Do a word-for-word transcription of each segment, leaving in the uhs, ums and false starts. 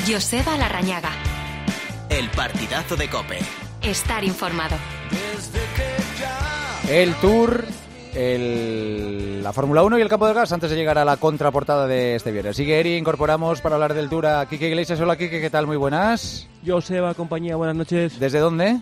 Joseba Larrañaga. El partidazo de COPE. Estar informado. El Tour, el, la Fórmula uno y el campo del gas antes de llegar a la contraportada de este viernes. Sigue Eri, incorporamos para hablar del Tour a Quique Iglesias. Hola Quique, ¿qué tal? Muy buenas. Joseba, compañía, buenas noches. ¿Desde dónde?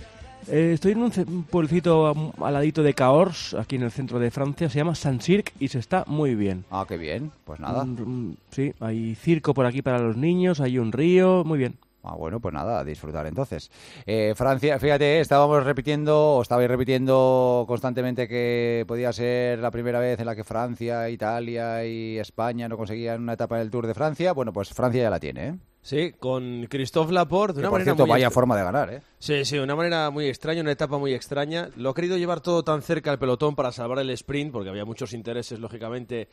Eh, estoy en un, ce- un pueblecito al ladito de Cahors, aquí en el centro de Francia. Se llama Saint-Cirque y se está muy bien. Ah, qué bien. Pues nada. Mm, mm, sí, hay circo por aquí para los niños, hay un río, muy bien. Ah, bueno, pues nada, a disfrutar entonces. Eh, Francia, fíjate, estábamos repitiendo, o estabais repitiendo constantemente que podía ser la primera vez en la que Francia, Italia y España no conseguían una etapa del Tour de Francia. Bueno, pues Francia ya la tiene, ¿eh? Sí, con Christophe Laporte. De Que, una por manera cierto, muy vaya extra- forma de ganar, ¿eh? Sí, sí, una manera muy extraña, una etapa muy extraña. Lo ha querido llevar todo tan cerca al pelotón para salvar el sprint, porque había muchos intereses, lógicamente,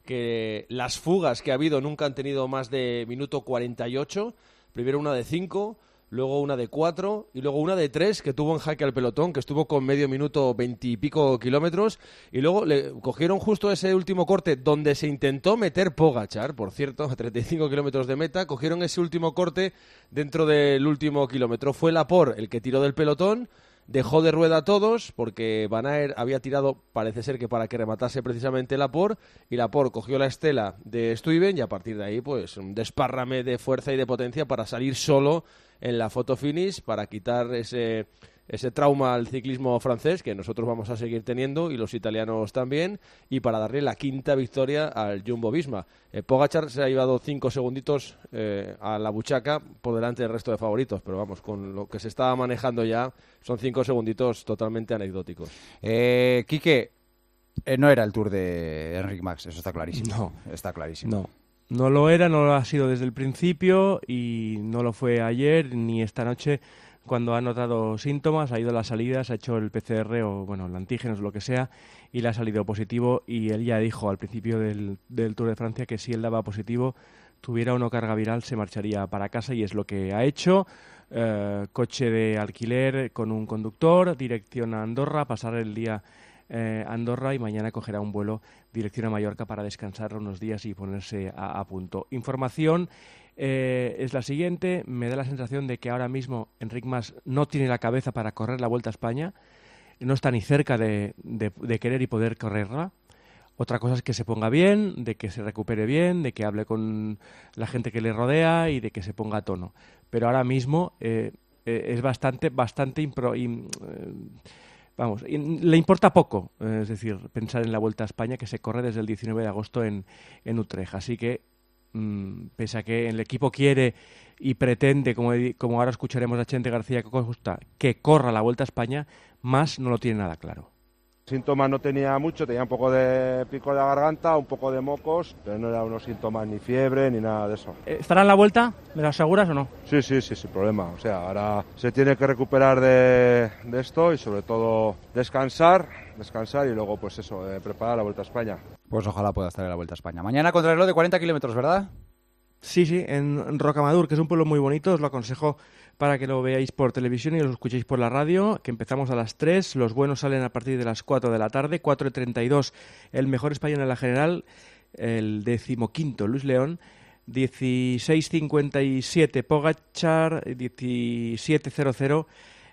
que las fugas que ha habido nunca han tenido más de minuto cuarenta y ocho. Primero una de cinco, luego una de cuatro y luego una de tres que tuvo en jaque al pelotón, que estuvo con medio minuto veintipico kilómetros, y luego le cogieron justo ese último corte donde se intentó meter Pogačar, por cierto, a treinta y cinco kilómetros de meta, cogieron ese último corte dentro del último kilómetro. Fue Laporte el que tiró del pelotón, dejó de rueda a todos porque Van Aert había tirado, parece ser que para que rematase precisamente Laporte, y Laporte cogió la estela de Stuyven y a partir de ahí pues un despárrame de fuerza y de potencia para salir solo en la foto finish, para quitar ese, ese trauma al ciclismo francés que nosotros vamos a seguir teniendo y los italianos también, y para darle la quinta victoria al Jumbo-Visma. Eh, Pogačar se ha llevado cinco segunditos eh, a la buchaca por delante del resto de favoritos, pero vamos, con lo que se estaba manejando ya son cinco segunditos totalmente anecdóticos. Eh, Quique, eh, no era el Tour de Enric Mas, eso está clarísimo. No. Está clarísimo. No, no lo era, no lo ha sido desde el principio y no lo fue ayer ni esta noche cuando ha notado síntomas, ha ido a las salidas, ha hecho el P C R o bueno, el antígenos, lo que sea, y le ha salido positivo, y él ya dijo al principio del, del Tour de Francia que si él daba positivo, tuviera o no carga viral, se marcharía para casa, y es lo que ha hecho. Eh, coche de alquiler con un conductor, dirección a Andorra, pasar el día eh, a Andorra y mañana cogerá un vuelo dirección a Mallorca para descansar unos días y ponerse a, a punto. Información eh, es la siguiente. Me da la sensación de que ahora mismo Enric Mas no tiene la cabeza para correr la Vuelta a España, no está ni cerca de, de, de querer y poder correrla. Otra cosa es que se ponga bien, de que se recupere bien, de que hable con la gente que le rodea y de que se ponga a tono. Pero ahora mismo eh, eh, es bastante, bastante impro, im, eh, vamos, in, le importa poco, eh, es decir, pensar en la Vuelta a España, que se corre desde el diecinueve de agosto en, en Utrecht. Así que, mmm, pese a que el equipo quiere y pretende, como, como ahora escucharemos a Chente García Costa, que corra la Vuelta a España, Mas no lo tiene nada claro. Síntomas no tenía mucho, tenía un poco de pico de la garganta, un poco de mocos, pero no eran unos síntomas ni fiebre ni nada de eso. ¿Estará en la vuelta? ¿Me lo aseguras o no? Sí, sí, sí, sin problema. O sea, ahora se tiene que recuperar de, de esto y sobre todo descansar, descansar y luego pues eso, eh, preparar la Vuelta a España. Pues ojalá pueda estar en la Vuelta a España. Mañana contrarreloj de cuarenta kilómetros, ¿verdad? Sí, sí, en Rocamadour, que es un pueblo muy bonito, os lo aconsejo para que lo veáis por televisión y lo escuchéis por la radio, que empezamos a las tres, los buenos salen a partir de las cuatro de la tarde, cuatro y treinta y dos el mejor español en la general, el decimoquinto Luis León, dieciséis cincuenta y siete Pogačar, diecisiete cero cero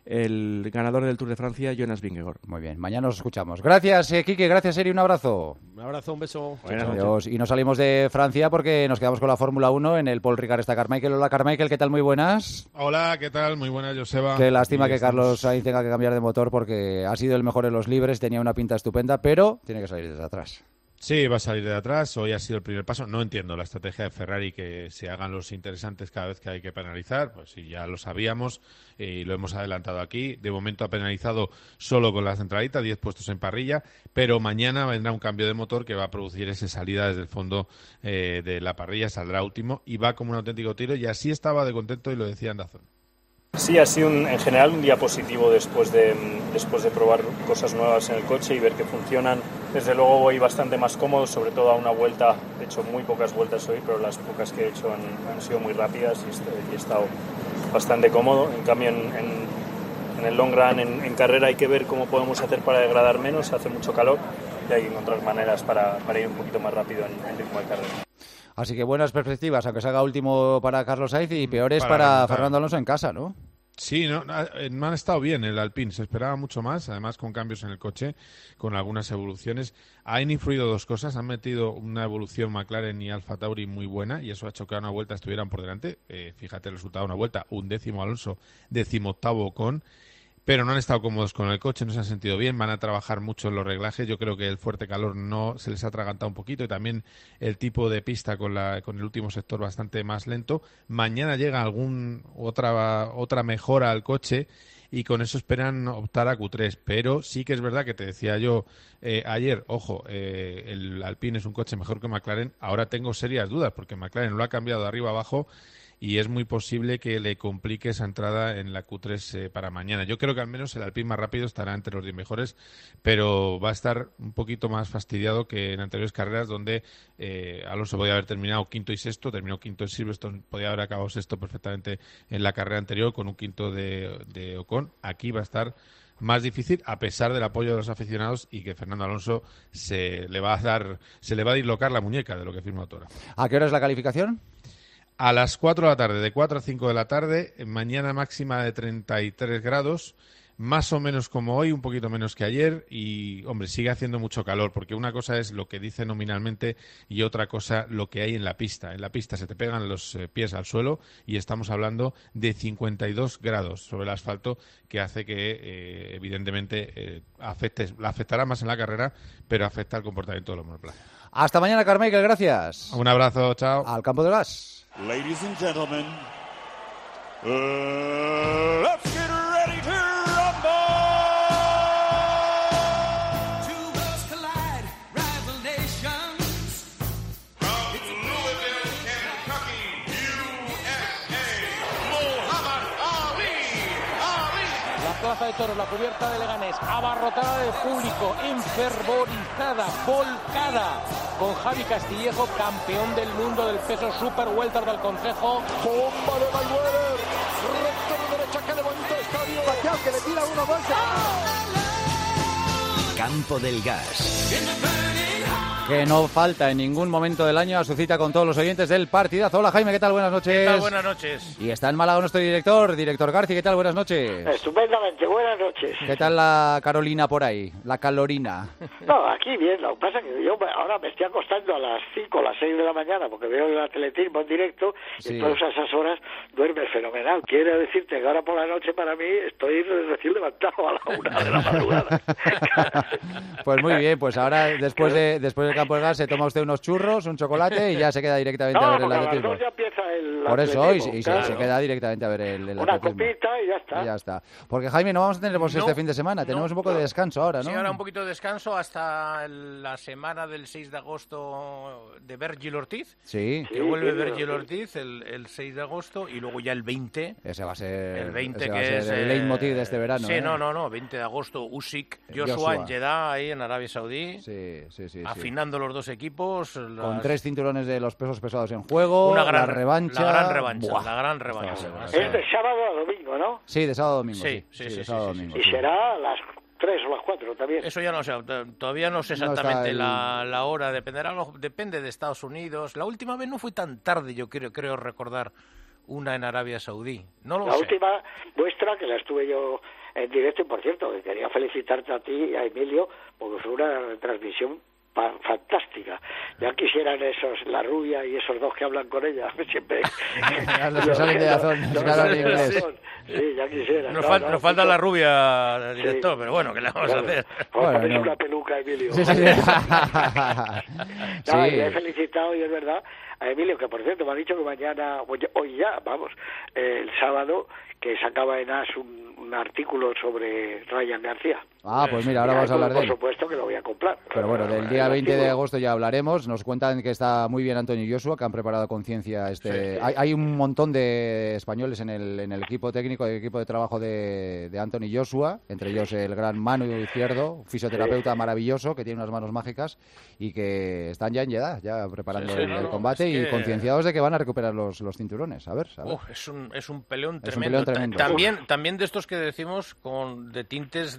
el ganador del Tour de Francia, Jonas Vingegaard. Muy bien, mañana nos escuchamos. Gracias, eh, Quique, gracias, Eri, un abrazo. Un abrazo, un beso. Buenas noches. Y nos salimos de Francia porque nos quedamos con la Fórmula uno. En el Paul Ricard está Carmichael. Hola, Carmichael, ¿qué tal? Muy buenas. Hola, ¿qué tal? Muy buenas, Joseba. Qué lástima que estamos... Carlos Sainz tenga que cambiar de motor porque ha sido el mejor en los libres, tenía una pinta estupenda, pero tiene que salir desde atrás. Sí, va a salir de atrás. Hoy ha sido el primer paso. No entiendo la estrategia de Ferrari, que se hagan los interesantes cada vez que hay que penalizar. Pues sí, ya lo sabíamos y lo hemos adelantado aquí. De momento ha penalizado solo con la centralita, diez puestos en parrilla, pero mañana vendrá un cambio de motor que va a producir esa salida desde el fondo eh, de la parrilla, saldrá último y va como un auténtico tiro, y así estaba de contento y lo decía Andazón. Sí, ha sido un, en general un día positivo después de, después de probar cosas nuevas en el coche y ver que funcionan. Desde luego voy bastante más cómodo, sobre todo a una vuelta. He hecho muy pocas vueltas hoy, pero las pocas que he hecho han, han sido muy rápidas y, estoy, y he estado bastante cómodo. En cambio, en, en, en el long run, en, en carrera, hay que ver cómo podemos hacer para degradar menos. Hace mucho calor y hay que encontrar maneras para, para ir un poquito más rápido en, en ritmo de carrera. Así que buenas perspectivas, aunque salga último para Carlos Sainz y peores para, para Fernando Alonso en casa, ¿no? Sí, no, no han estado bien el Alpine, se esperaba mucho más, además con cambios en el coche, con algunas evoluciones. Han influido dos cosas, han metido una evolución McLaren y Alfa Tauri muy buena y eso ha hecho que a una vuelta estuvieran por delante. Eh, fíjate el resultado de una vuelta, un décimo Alonso, décimo octavo Ocon. Pero no han estado cómodos con el coche, no se han sentido bien, van a trabajar mucho en los reglajes. Yo creo que el fuerte calor no se les ha atragantado un poquito y también el tipo de pista con, la, con el último sector bastante más lento. Mañana llega algún otra, otra mejora al coche y con eso esperan optar a Q tres. Pero sí que es verdad que te decía yo eh, ayer, ojo, eh, el Alpine es un coche mejor que McLaren. Ahora tengo serias dudas porque McLaren lo ha cambiado de arriba abajo y es muy posible que le complique esa entrada en la Q tres eh, para mañana. Yo creo que al menos el Alpine más rápido estará entre los diez mejores, pero va a estar un poquito más fastidiado que en anteriores carreras donde eh, Alonso podía haber terminado quinto y sexto, terminó quinto en Silverstone, podía haber acabado sexto perfectamente en la carrera anterior con un quinto de, de Ocon. Aquí va a estar más difícil a pesar del apoyo de los aficionados y que Fernando Alonso se le va a dar, se le va a dislocar la muñeca de lo que firma Autora. ¿A qué hora es la calificación? A las cuatro de la tarde, de cuatro a cinco de la tarde, mañana máxima de treinta y tres grados, más o menos como hoy, un poquito menos que ayer y, hombre, sigue haciendo mucho calor porque una cosa es lo que dice nominalmente y otra cosa lo que hay en la pista. En la pista se te pegan los eh, pies al suelo y estamos hablando de cincuenta y dos grados sobre el asfalto que hace que, eh, evidentemente, eh, afecte, la afectará más en la carrera, pero afecta al comportamiento de los monoplazas. Hasta mañana, Carmichael, gracias. Un abrazo, chao. Al campo del gas. Ladies and gentlemen, uh, let's get ready to rumble! Two worlds collide, rival nations. From Louisville, Kentucky, U S A, Muhammad Ali, Ali. La plaza de toros, la cubierta de Leganés, abarrotada de público, enfervorizada, volcada. Con Javi Castillejo, campeón del mundo del peso super welter del Concejo. Bomba de Mayweather, recto de derecha, que bonito estadio. Pacquiao que le tira uno, dos. Campo del Gas. Que no falta en ningún momento del año a su cita con todos los oyentes del partidazo. Hola, Jaime, ¿qué tal? Buenas noches. ¿Qué tal? Buenas noches. Y está en Málaga nuestro director, director García, ¿qué tal? Buenas noches. Estupendamente, buenas noches. ¿Qué tal la Carolina por ahí? La calorina. No, aquí bien, lo que pasa es que yo ahora me estoy acostando a las cinco, a las seis de la mañana, porque veo el atletismo en directo, sí. Y todas esas horas duerme fenomenal. Quiero decirte que ahora por la noche para mí estoy recién levantado a la una de la madrugada. Pues muy bien, pues ahora después de después del campo del gas se toma usted unos churros, un chocolate y ya se queda directamente no, a ver el atletismo. atletismo. A las dos ya empieza el Por eso, atletismo, y, y claro. se, se queda directamente a ver el, el Una atletismo. copita y ya está. Y ya está. Porque Jaime, no vamos a tener pues, No, este fin de semana, tenemos no, un poco de descanso ahora, ¿no? Sí, ahora un poquito de descanso hasta el- la semana del seis de agosto de Virgil Ortiz. Sí. Que Sí, vuelve Virgil Virgil Ortiz. Ortiz el, el seis de agosto y luego ya el veinte. Ese va a ser El veinte ese va que a ser es el eh, leitmotiv de este verano. Sí, ¿eh? no, no, no, veinte de agosto Usyk, Joshua, Joshua. en Jeddah ahí en Arabia Saudí. Sí, sí, sí, sí. Afinando los dos equipos. Con las- tres cinturones de los pesos pesados en juego, Una gran la revancha. La gran revancha, Buah. la gran revancha. Esto va a Va a ser- Es de sábado a domingo, ¿no? Sí, de sábado a domingo. Sí, Sí, sí, sí, sí, de sí, sábado a sí, domingo. Y sí. será a las tres o las cuatro también. Eso ya no sé, t- todavía no sé No está exactamente el- la, la hora, dependerá, lo- depende de Estados Unidos. La última vez no fue tan tarde, yo creo, creo recordar una en Arabia Saudí. No lo La sé. última vuestra, que la estuve yo en directo, y por cierto, que quería felicitarte a ti y a Emilio, porque fue una transmisión pa- fantástica. Ya quisieran esos, la rubia y esos dos que hablan con ella, siempre. Los que salen de Dazón, los que hablan inglés. Sí, ya quisieran. Nos, No, fal- no, nos falta mucho- la rubia, director, pero bueno, ¿qué le vamos claro. a hacer? Vamos a Bueno, ponerse no. una peluca, Emilio. Sí, sí, sí. No, y Sí. le he felicitado, y es verdad, a Emilio, que por cierto me ha dicho que mañana, o ya- hoy ya, vamos, eh, el sábado, que sacaba en As un, un artículo sobre Ryan García. Ah, pues mira, ahora Y vamos a ahí, hablar de por él. supuesto que lo voy a comprar. Pero bueno, del El día veinte de artículo. agosto ya hablaremos. Nos cuentan que está muy bien Antonio y Joshua, que han preparado con ciencia este... Sí, sí. Hay, hay un montón de españoles en el, en el equipo técnico, el equipo de trabajo de, de Antonio y Joshua, entre ellos el gran Manu Izquierdo, fisioterapeuta maravilloso, que tiene unas manos mágicas y que están ya en Jeddah, ya preparando Sí, sí, el, no, el no, combate es y que- concienciados de que van a recuperar los, los cinturones. A ver, a ver. Uf, es un es un peleón Es un tremendo. peleón Ta- tremendo. También también de estos que decimos con de tintes de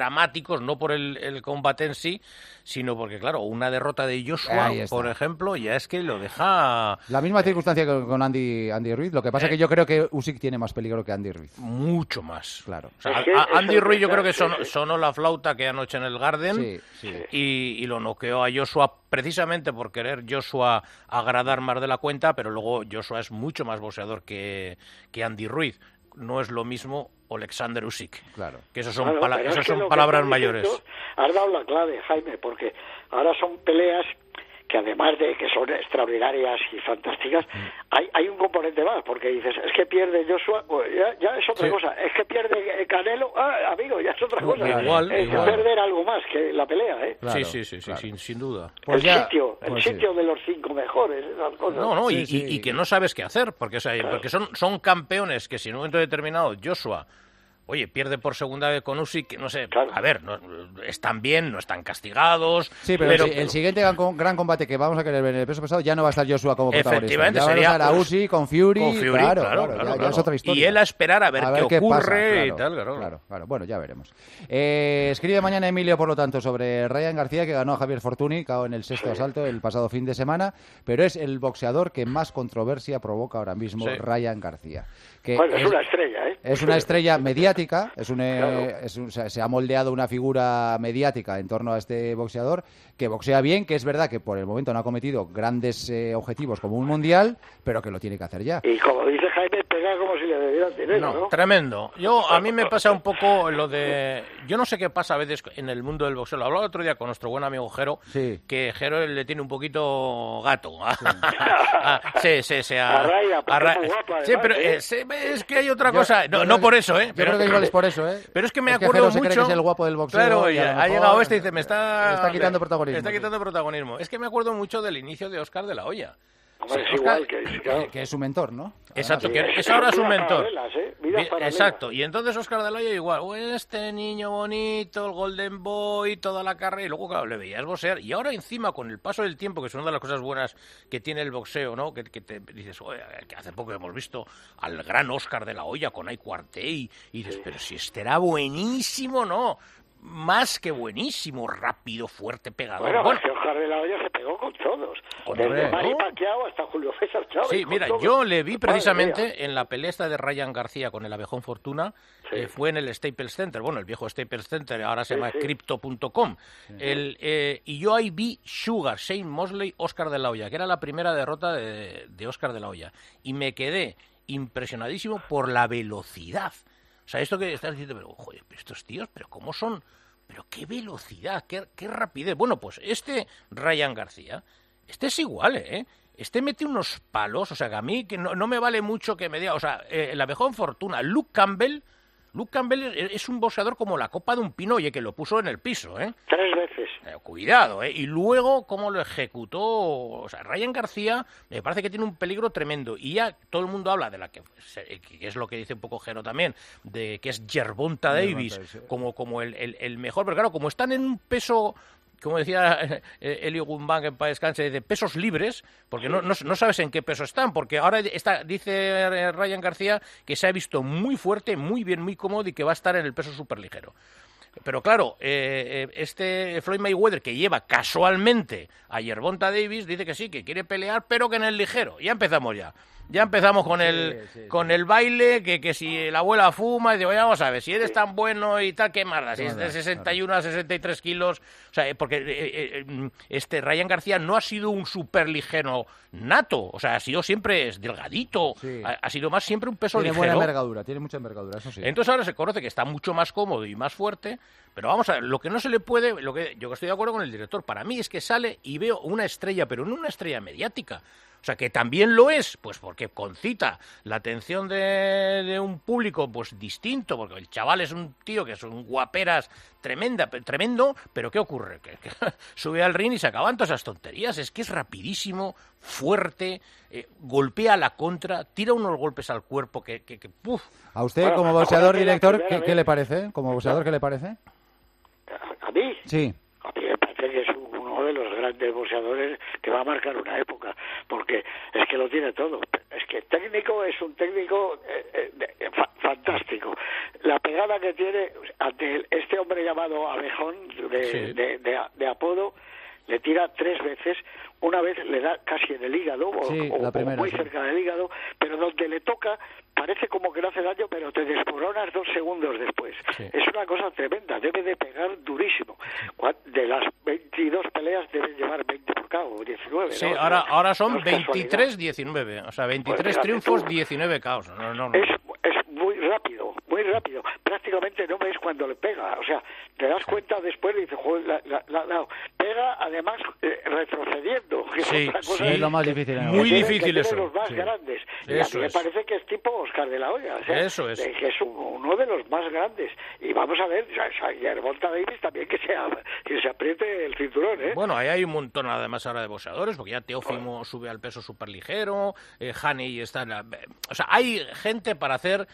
dramáticos, no por el, el combate en sí, sino porque, claro, una derrota de Joshua, por ejemplo, ya es que lo deja... La misma circunstancia que con Andy, Andy Ruiz, lo que pasa es Eh. que yo creo que Usyk tiene más peligro que Andy Ruiz. Mucho más. Claro. O sea, Es que a- eso Andy es Ruiz yo verdad, creo que sí, sonó, sí. sonó la flauta aquella noche en el Garden Sí, sí. Y, y lo noqueó a Joshua precisamente por querer Joshua agradar más de la cuenta, pero luego Joshua es mucho más boxeador que, que Andy Ruiz. No es lo mismo Alexander Usyk. Claro. Que esos son, Claro, pala- pero esas es que son lo que palabras tú dices mayores. tú, has dado la clave, Jaime, porque ahora son peleas que además de que son extraordinarias y fantásticas, hay, hay un componente más, porque dices, es que pierde Joshua, pues ya, ya es otra Sí. cosa, es que pierde eh, Canelo, ah, amigo, ya es otra cosa. Igual, es igual. perder algo más que la pelea, ¿eh? sí, sí, sí, sí, sin, sin duda. el sitio, el sitio de los cinco mejores, esas cosas. No, no, y, y- y que no sabes qué hacer, porque, o sea, porque son, son campeones que si en un momento determinado Joshua, oye, pierde por segunda vez con Usyk, no sé, a ver, no, están bien, no están castigados, Sí, pero, el, si- el siguiente gran, com- gran combate que vamos a querer ver en el peso pesado ya no va a estar Joshua como protagonista. Efectivamente, ya sería va a estar a pues, Usyk con Fury, con Fury, claro, claro, claro, claro, ya, ya claro. es otra historia. Y él a esperar a ver qué ocurre pasa, y claro, tal, claro. claro, claro. Bueno, ya veremos. Eh, escribe mañana Emilio, por lo tanto, sobre Ryan García, que ganó a Javier Fortuny, cao en el sexto asalto el pasado fin de semana, pero es el boxeador que más controversia provoca ahora mismo, Sí. Ryan García. Que Bueno, es una estrella, ¿eh? Es una estrella mediática, es un, eh, Claro. es un- se, se ha moldeado una figura mediática en torno a este boxeador que boxea bien, que es verdad que por el momento no ha cometido grandes eh, objetivos como un mundial, pero que lo tiene que hacer ya. Y como dice Jaime, pega como si le debieran dinero, ¿no? Tremendo. Yo a mí me pasa un poco lo de, yo no sé qué pasa a veces en el mundo del boxeo. Lo hablaba el otro día con nuestro buen amigo Jero, Sí. que Jero le tiene un poquito gato. Ah, sí, sí, sí. A Raya, porque a Ra- es muy guapa, sí, además, pero ¿eh? eh, sí, es que hay otra Yo- cosa. yo No, creo no que- por eso, ¿eh? Yo Pero, creo que igual es por eso, ¿eh? Pero es que me Es que acuerdo Jero se cree mucho. que es el guapo del boxeo Claro, y y a lo ha mejor llegado este y dice, me está. me está quitando protagonismo, Me está sí. quitando protagonismo. Es que me acuerdo mucho del inicio de Oscar de la Hoya. Hombre, es Oscar- igual que... claro. Que es su mentor, ¿no? Exacto, Además, que es ahora su Vidas mentor. paralelas, ¿eh? Vidas Bien, paralelas. exacto, y entonces Oscar de la Hoya igual, "Oh, este niño bonito, el Golden Boy, toda la carrera", y luego claro, le veías boxear, y ahora encima con el paso del tiempo, que es una de las cosas buenas que tiene el boxeo, ¿no? Que, que te dices, "Oye, que hace poco hemos visto al gran Oscar de la Hoya con Ay Cuartey", y dices, pero si este era buenísimo, ¿no? Más que buenísimo, rápido, fuerte, pegador. Bueno, Bueno, es que Oscar de la Hoya se pegó con todos. Hombre, Desde Manny ¿no? Pacquiao hasta Julio César Chávez. Sí, con mira, todos. yo le vi Madre precisamente mía. en la pelea esta de Ryan García con el Abejón Fortuna, eh, fue en el Staples Center, bueno, el viejo Staples Center, ahora se Sí, llama sí. Crypto punto com, el, eh, y yo ahí vi Sugar, Shane Mosley, Oscar de la Hoya, que era la primera derrota de, de Oscar de la Hoya, y me quedé impresionadísimo por la velocidad. O sea, esto que estás diciendo, pero, joder, pero estos tíos, pero ¿cómo son? Pero qué velocidad, qué, qué rapidez. Bueno, pues este Ryan García, este es igual, ¿eh? Este mete unos palos, o sea, que a mí que no, no me vale mucho que me diga, o sea, eh, el Abejón Fortuna, Luke Campbell, Luke Campbell es, es un boxeador como la copa de un pino, oye, que lo puso en el piso, ¿eh? Tres veces. Eh, cuidado, ¿eh? Y luego, cómo lo ejecutó, o sea, Ryan García me parece que tiene un peligro tremendo. Y ya todo el mundo habla de la que, que es lo que dice un poco Jero también, de que es Gervonta Davis Davis, sí. como, como el, el, el mejor. Pero claro, como están en un peso, como decía eh, Elio Gumbán, que en paz descanse, de pesos libres, porque no, no, no sabes en qué peso están, porque ahora está, dice eh, Ryan García que se ha visto muy fuerte, muy bien, muy cómodo y que va a estar en el peso superligero. Pero claro, eh, eh, este Floyd Mayweather, que lleva casualmente a Gervonta Davis, dice que sí, que quiere pelear, pero que en el ligero. Ya empezamos ya. Ya empezamos con el Sí, sí, con el baile, que, que si la abuela fuma, y digo, ya vamos a ver, si eres tan bueno y tal, ¿qué más da? Si es de sesenta y uno a sesenta y tres kilos, o sea, porque eh, eh, este Ryan García no ha sido un superligero nato, o sea, ha sido siempre es delgadito, Sí. ha, ha sido más siempre un peso Tiene ligero. buena envergadura, tiene mucha envergadura, eso sí. Entonces ahora se conoce que está mucho más cómodo y más fuerte, pero vamos a ver, lo que no se le puede, lo que yo estoy de acuerdo con el director, para mí es que sale y veo una estrella, pero no una estrella mediática. O sea, que también lo es, pues porque concita la atención de, de un público pues distinto, porque el chaval es un tío que es un guaperas tremenda, tremendo, pero ¿qué ocurre? Que, que sube al ring y se acaban todas esas tonterías. Es que es rapidísimo, fuerte, eh, golpea a la contra, tira unos golpes al cuerpo que, que, que ¡puf! A usted, Bueno, como boxeador, acuérdate la director, primera ¿qué, vez. qué le parece? Como boxeador, ¿qué le parece? ¿A mí? Sí. A mí me parece que es uno de los grandes boxeadores que va a marcar una época, porque es que lo tiene todo. Es que técnico es un técnico eh, eh, fa- fantástico. La pegada que tiene, ante el- este hombre llamado Abejón, de, Sí. de, de, de apodo, le tira tres veces, una vez le da casi en el hígado, o, Sí, o- la o primera, muy sí. cerca del hígado, pero donde le toca parece como que no hace daño, pero te desmoronas dos segundos después. Sí. Es una cosa tremenda, debe de pegar durísimo. Cua- De las veintidós peleas deben llevar veinte por K o diecinueve, Sí, ¿no? ahora, ahora No son es casualidad. veintitrés diecinueve, o sea, veintitrés Pues fíjate triunfos, tú. diecinueve caos. No, no, no. Es, es muy rápido, muy rápido. Prácticamente no ves cuando le pega. O sea, te das cuenta después y dices, joder, la, la, la- la- pega además eh, retrocediendo. Que Sí, es otra cosa sí. Es lo más difícil. en el Muy boxeo. que tiene- difícil que eso. tiene los más Sí. grandes. Y a Eso mí me es. parece que es tipo Oscar de la Hoya. O sea, Eso es. de que es un- uno de los más grandes. Y vamos a ver, o sea, y a Gervonta Davis también que se, a- que se apriete el cinturón, ¿eh? Bueno, ahí hay un montón además ahora de boxeadores, porque ya Teófimo sube al peso superligero, eh, Haney está en la... O sea, hay gente para hacer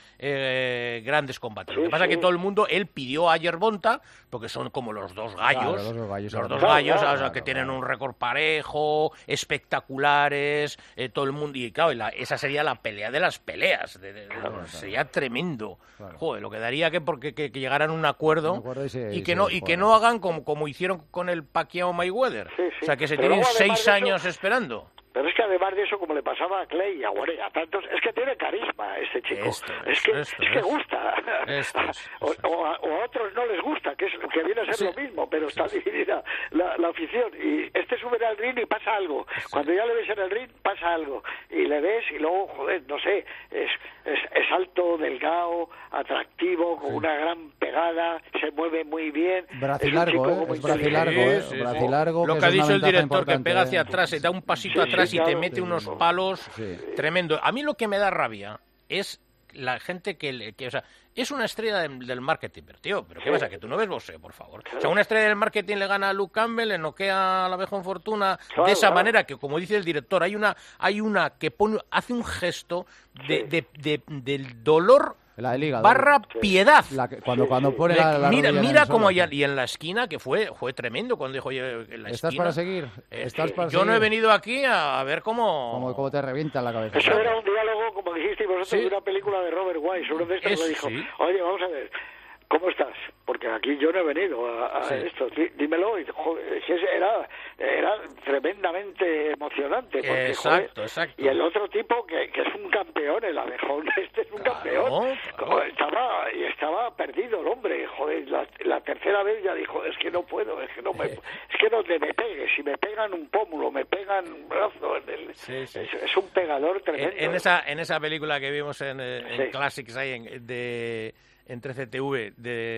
eh, grandes combates. Lo que Sí, pasa es sí. que todo el mundo, él pidió a Gervonta, porque son como los dos gallos, Claro, los dos gallos, los dos claro, gallos, claro, o sea, que claro, tienen claro. un récord parejo, espectaculares, eh, todo el mundo, y claro, y la- esa sería la pelea de las peleas, de- de- de- sería tremendo. Claro. Joder, lo que daría que porque que, que llegaran a un acuerdo, Un acuerdo y se- y y que se no y que juegan. no hagan como, como hicieron con el Pacquiao Mayweather. Sí, sí. O sea, que se Pero tienen luego, además seis de eso- años esperando. Pero es que además de eso, como le pasaba a Clay y a Warren, a tantos, es que tiene carisma este chico. Esto es, es, que, esto es que es. gusta. Esto es, o, esto es. o a, o a otros no les gusta, que es que viene a ser Sí. lo mismo, pero está dividida la, la afición. Y este sube al ring y pasa algo. Cuando ya le ves en el ring, pasa algo. Y le ves y luego, joder, no sé, es, es, es alto, delgado, atractivo, con una gran pegada, se mueve muy bien. Es un Bracilargo, chico ¿eh? como Es bracilargo, inteligente. ¿eh? Sí, sí, sí. Bracilargo, Lo que que ha es una dicho el ventaja director, que importante, pega ¿eh? hacia atrás, se da un pasito Sí, sí, atrás y te claro. mete Sí, unos sí. palos Sí. tremendo. A mí lo que me da rabia es la gente que, le- que o sea, es una estrella del, del marketing, pero tío, ¿pero qué Sí. pasa? Que tú no ves boxeo, por favor. O sea, una estrella del marketing le gana a Luke Campbell, le noquea a la Abejón Fortuna Claro, de esa claro. manera que, como dice el director, hay una hay una que pone hace un gesto de, Sí. de- de- del dolor La del hígado. barra Sí. piedad. La que- cuando Sí, cuando sí. pone Le- la, la mira, rodilla en mira el como suelo. y en la esquina, que fue fue tremendo cuando dijo, oye, en la ¿Estás esquina, para seguir? eh, ¿Estás sí, para yo no he seguir? venido aquí a, a ver cómo... Como, como te revienta la cabeza. Eso era un diálogo, como dijisteis vosotros, Sí. de una película de Robert Wise. Uno de estos Eso le dijo, sí. oye, vamos a ver, ¿cómo estás? Porque aquí yo no he venido a, a Sí. esto. Dí- Dímelo. Y, joder, es que era, era tremendamente emocionante. Porque, Exacto, joder, exacto. Y el otro tipo, que, que es un campeón, el Abejón, este es un Claro, campeón. claro. Como Estaba, y estaba perdido el hombre. Joder, la, la tercera vez ya dijo, es que no puedo, es que no me, es que donde me pegue, si me pegan un pómulo, me pegan un brazo, en el- Sí, sí. Es, es un pegador En, tremendo. en esa en esa película que vimos en, eh, en Sí. Classics ahí en, de en trece T V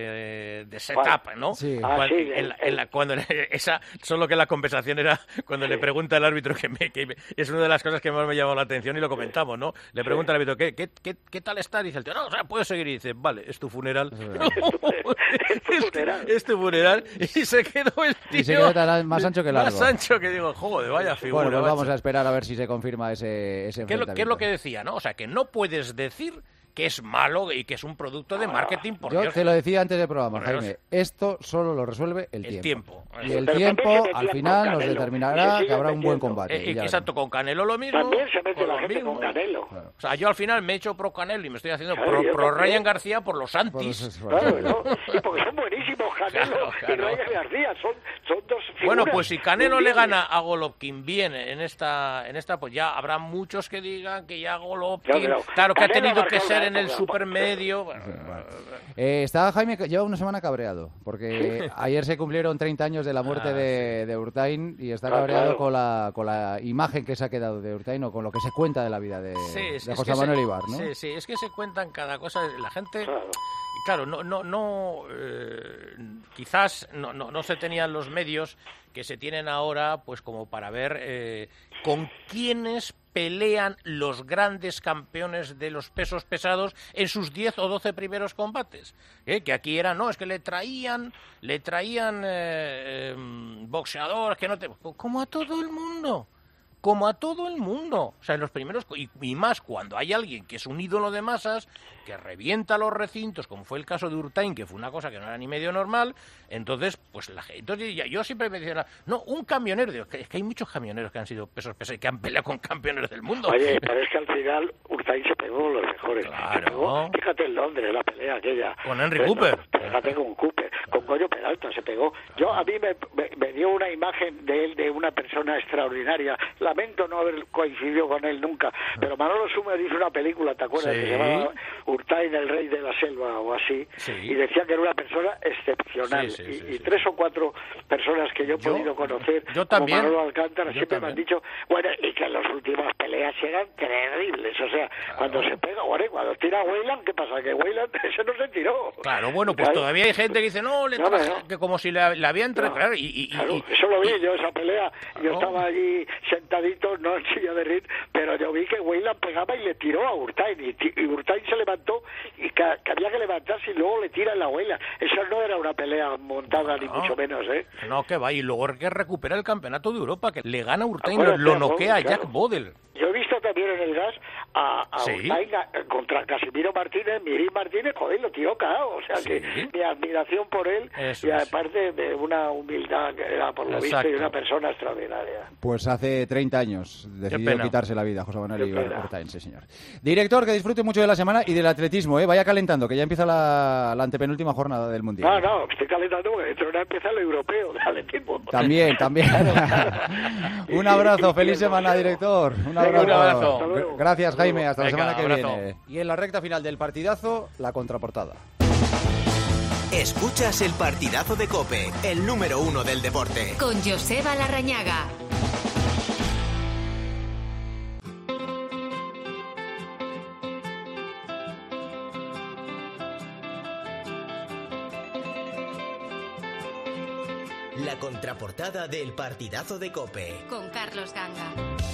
de, de ¿Cuál? Setup, ¿no? Sí. Ah, Cuan- sí, en el- la- en la- cuando le- esa solo que la compensación era cuando le pregunta al árbitro, que, me, que me- es una de las cosas que más me llamó la atención y lo comentamos, ¿no? Le pregunta al árbitro, ¿qué, qué, qué, qué tal está? Y dice el tío, no, o sea, puedes seguir. Y dice, vale, es tu funeral. Es tu funeral. Es tu funeral. Y se quedó el tío Y se quedó tan- más ancho que largo. Más ancho que digo, joder, vaya figura. Bueno, pues macho. vamos a esperar a ver si se confirma ese, ese ¿Qué es, lo, qué es lo que enfrentamiento. decía, no? O sea, que no puedes decir que es malo y que es un producto de marketing, por Yo Dios. te lo decía antes del programa, Por Dios. Jaime. Esto solo lo resuelve el, El tiempo. tiempo. Y el Pero tiempo, también se al metía final, con nos Canelo. determinará Y se que sigue habrá un buen metiendo. combate. Eh, y eh, ya exacto, veremos. con Canelo lo mismo. También se mete con la lo gente mismo. con Canelo. O sea, yo al final me he hecho pro Canelo y me estoy haciendo Claro, pro, yo pro también. Ryan García por los Por antis. eso- Claro, ¿no? Sí, porque son buenísimos Canelo Claro, claro. y Ryan García, son, son dos figuras. Bueno, pues si Canelo le mundiales. gana a Golovkin bien en esta, en esta, pues ya habrá muchos que digan que ya Golovkin, Claro, claro, claro. que ha Canelo tenido ha que marcado ser la en el época. supermedio. Bueno, Eh, está Jaime, que lleva una semana cabreado, porque ayer se cumplieron treinta años de la muerte Ah, de, de Urtain y está Claro, cabreado claro. con la, con la imagen que se ha quedado de Urtain o con lo que se cuenta de la vida de, Sí, es- de es José que Manuel se- Ibar, ¿no? Sí, sí, es que se cuentan cada cosa. La gente, Claro. claro, no, no, no, eh, quizás no, no, no se tenían los medios que se tienen ahora, pues como para ver eh, con quiénes pelean los grandes campeones de los pesos pesados en sus diez o doce primeros combates. ¿Eh? Que aquí era, no, es que le traían, le traían eh, eh, boxeadores que no te... Como a todo el mundo. Como a todo el mundo. O sea, en los primeros... Y, y más cuando hay alguien que es un ídolo de masas, que revienta los recintos, como fue el caso de Urtain, que fue una cosa que no era ni medio normal, entonces, pues la gente, entonces, yo siempre me decía, no, un camionero, digo, es que hay muchos camioneros que han sido pesos pesados y que han peleado con camioneros del mundo. Oye, pero es que al final Urtain se pegó los mejores. Claro. Se pegó, fíjate en Londres, la pelea aquella. Con Henry Pero, Cooper. Fíjate con Cooper, con Goyo Peralta se pegó. Yo, a mí me, me, me dio una imagen de él, de una persona extraordinaria. Lamento no haber coincidido con él nunca, pero Manolo Sumer hizo una película, ¿te acuerdas? Sí. Que se llamaba Urtain, el rey de la selva o así, Sí. y decía que era una persona excepcional. Sí, sí, y, sí, y sí. tres o cuatro personas que yo he Yo- podido conocer, yo también. como Manolo Alcántara, Yo siempre me han también. dicho, bueno, y que las últimas peleas eran terribles, o sea, cuando se pega, bueno, y cuando tira a Weyland, ¿qué pasa? Que Weyland ese no se tiró. Claro, bueno, pues Claro. todavía hay gente que dice, no, le No, traje- no. que como si le, le había entre... No. Claro, y, y- Claro, y- eso lo vi yo, esa pelea. Yo Claro. estaba allí sentadito, no en silla de ring, pero yo vi que Weyland pegaba y le tiró a Urtain. Y, ti- y Urtain se levantó y que, que había que levantarse y luego le tira en la Weyland. Eso no era una pelea montada, ni No. mucho menos, ¿eh? No, que va, y luego que recupera el campeonato de Europa, que le gana a Urtain, Acuérdate, lo ¿no? noquea a Claro. Jack Bodel. Yo he visto también en el gas a, a Sí. Urtain a- contra Casimiro Martínez, Mirín Martínez, joder, lo tiró cao. O sea Sí. que mi admiración por él Eso y es. aparte de una humildad que era por lo visto y Exacto. una persona extraordinaria. Pues hace treinta años decidió pena. quitarse la vida José Manuel Qué pena. Urtain, sí señor. Director, que disfrute mucho de la semana y del atletismo, ¿eh? Vaya calentando, que ya empieza la, la antepenúltima jornada del Mundial. No, no, estoy calentando porque dentro de una empieza el europeo de atletismo. También, también. Un abrazo, feliz semana, director. Un abrazo. Un abrazo. Hasta luego. Gracias, Jaime, hasta Venga, la semana que abrazo. viene. Y en la recta final del partidazo, la contraportada. Escuchas el partidazo de COPE, el número uno del deporte. Con Joseba Larrañaga. La contraportada del partidazo de COPE. Con Carlos Ganga.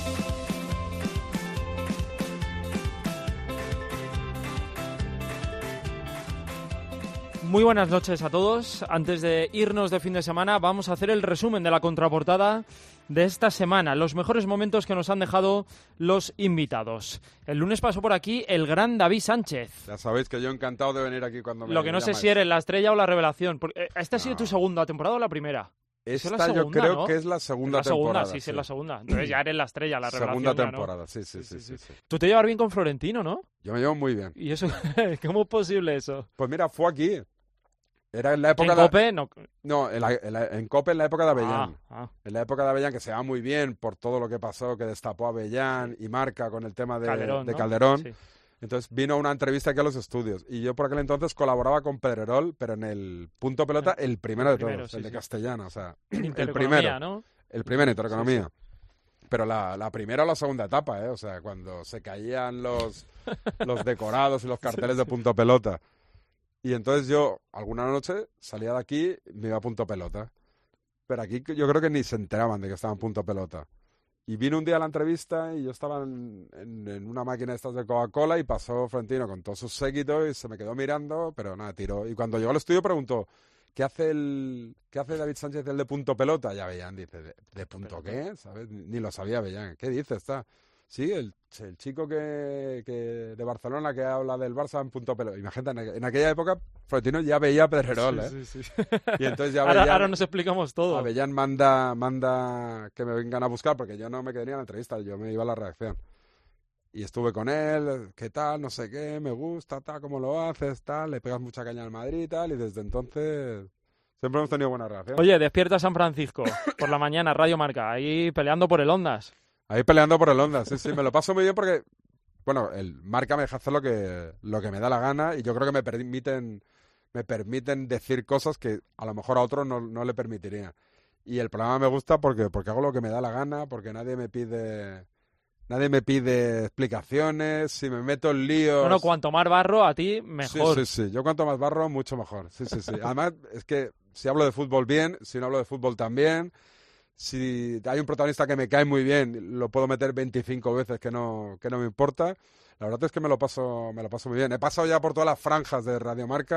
Muy buenas noches a todos. Antes de irnos de fin de semana, vamos a hacer el resumen de la contraportada de esta semana, los mejores momentos que nos han dejado los invitados. El lunes pasó por aquí el gran David Sánchez. Ya sabéis que yo encantado de venir aquí cuando me Lo que no sé llamáis. si eres la estrella o la revelación. porque, eh, ¿Esta ha sido No. tu segunda temporada o la primera? Esta Es la yo segunda, creo ¿no? que es la segunda la segunda, temporada. sí, sí, es la segunda. Entonces ya eres la estrella, la revelación. Segunda ya, ¿no? temporada, sí sí sí, sí, sí. Tú te llevas bien con Florentino, ¿no? Yo me llevo muy bien. ¿Y eso? ¿Cómo es posible eso? Pues mira, fue aquí. Era en la época En de... Cope, no. No, en, la- en la- en Cope en la época de Avellán. Ah, ah. En la época de Avellán, que se va muy bien por todo lo que pasó, que destapó a Avellán y Marca con el tema de Calderón, de ¿no? Calderón. Sí. Entonces vino una entrevista aquí a los estudios. Y yo por aquel entonces colaboraba con Pedrerol, pero en el punto pelota, el primero El de primero, todos, sí, el de sí. castellano. O sea, el Intereconomía, primero. ¿no? El primero, Intereconomía. Sí, Pero la, la primera o la segunda etapa, ¿eh? O sea, cuando se caían los, los decorados y los carteles de punto pelota. Y entonces yo, alguna noche, salía de aquí y me iba a punto pelota. Pero aquí yo creo que ni se enteraban de que estaba en punto pelota. Y vino un día a la entrevista y yo estaba en, en- en una máquina de estas de Coca-Cola y pasó Florentino con todos sus séquitos y se me quedó mirando, pero nada, tiró. Y cuando llegó al estudio preguntó, ¿qué hace el qué hace David Sánchez el de punto pelota? Y Avellán dice, ¿de, de punto qué? ¿Sabes? Ni lo sabía Avellán. ¿Qué dice? Está. Sí, el, el chico que, que de Barcelona que habla del Barça en punto pelota. Imagínate, en, aqu- en aquella época Florentino ya veía a Pedrerol, ¿eh? Sí, sí, sí. Y entonces ya ahora, Avellán- ahora nos explicamos todo. Avellán manda, manda que me vengan a buscar porque yo no me quedaría en la entrevista, yo me iba a la redacción. Y estuve con él, ¿qué tal? No sé qué, me gusta, tal, cómo lo haces, tal, le pegas mucha caña al Madrid, tal, y desde entonces siempre hemos tenido buena relación. Oye, despierta San Francisco por la mañana, Radio Marca, ahí peleando por el Ondas. Ahí peleando por el Ondas, sí, sí, me lo paso muy bien porque, bueno, el Marca me deja hacer lo que, lo que me da la gana y yo creo que me permiten, me permiten decir cosas que a lo mejor a otros no, no le permitiría. Y el programa me gusta porque, porque hago lo que me da la gana, porque nadie me pide... Nadie me pide explicaciones, si me meto en líos... Bueno, cuanto más barro, a ti mejor. Sí, sí, sí. Yo cuanto más barro, mucho mejor. Sí, sí, sí. Además, es que si hablo de fútbol bien, si no hablo de fútbol también, si hay un protagonista que me cae muy bien, lo puedo meter veinticinco veces que no, que no me importa. La verdad es que me lo paso, me lo paso muy bien. He pasado ya por todas las franjas de Radio Marca,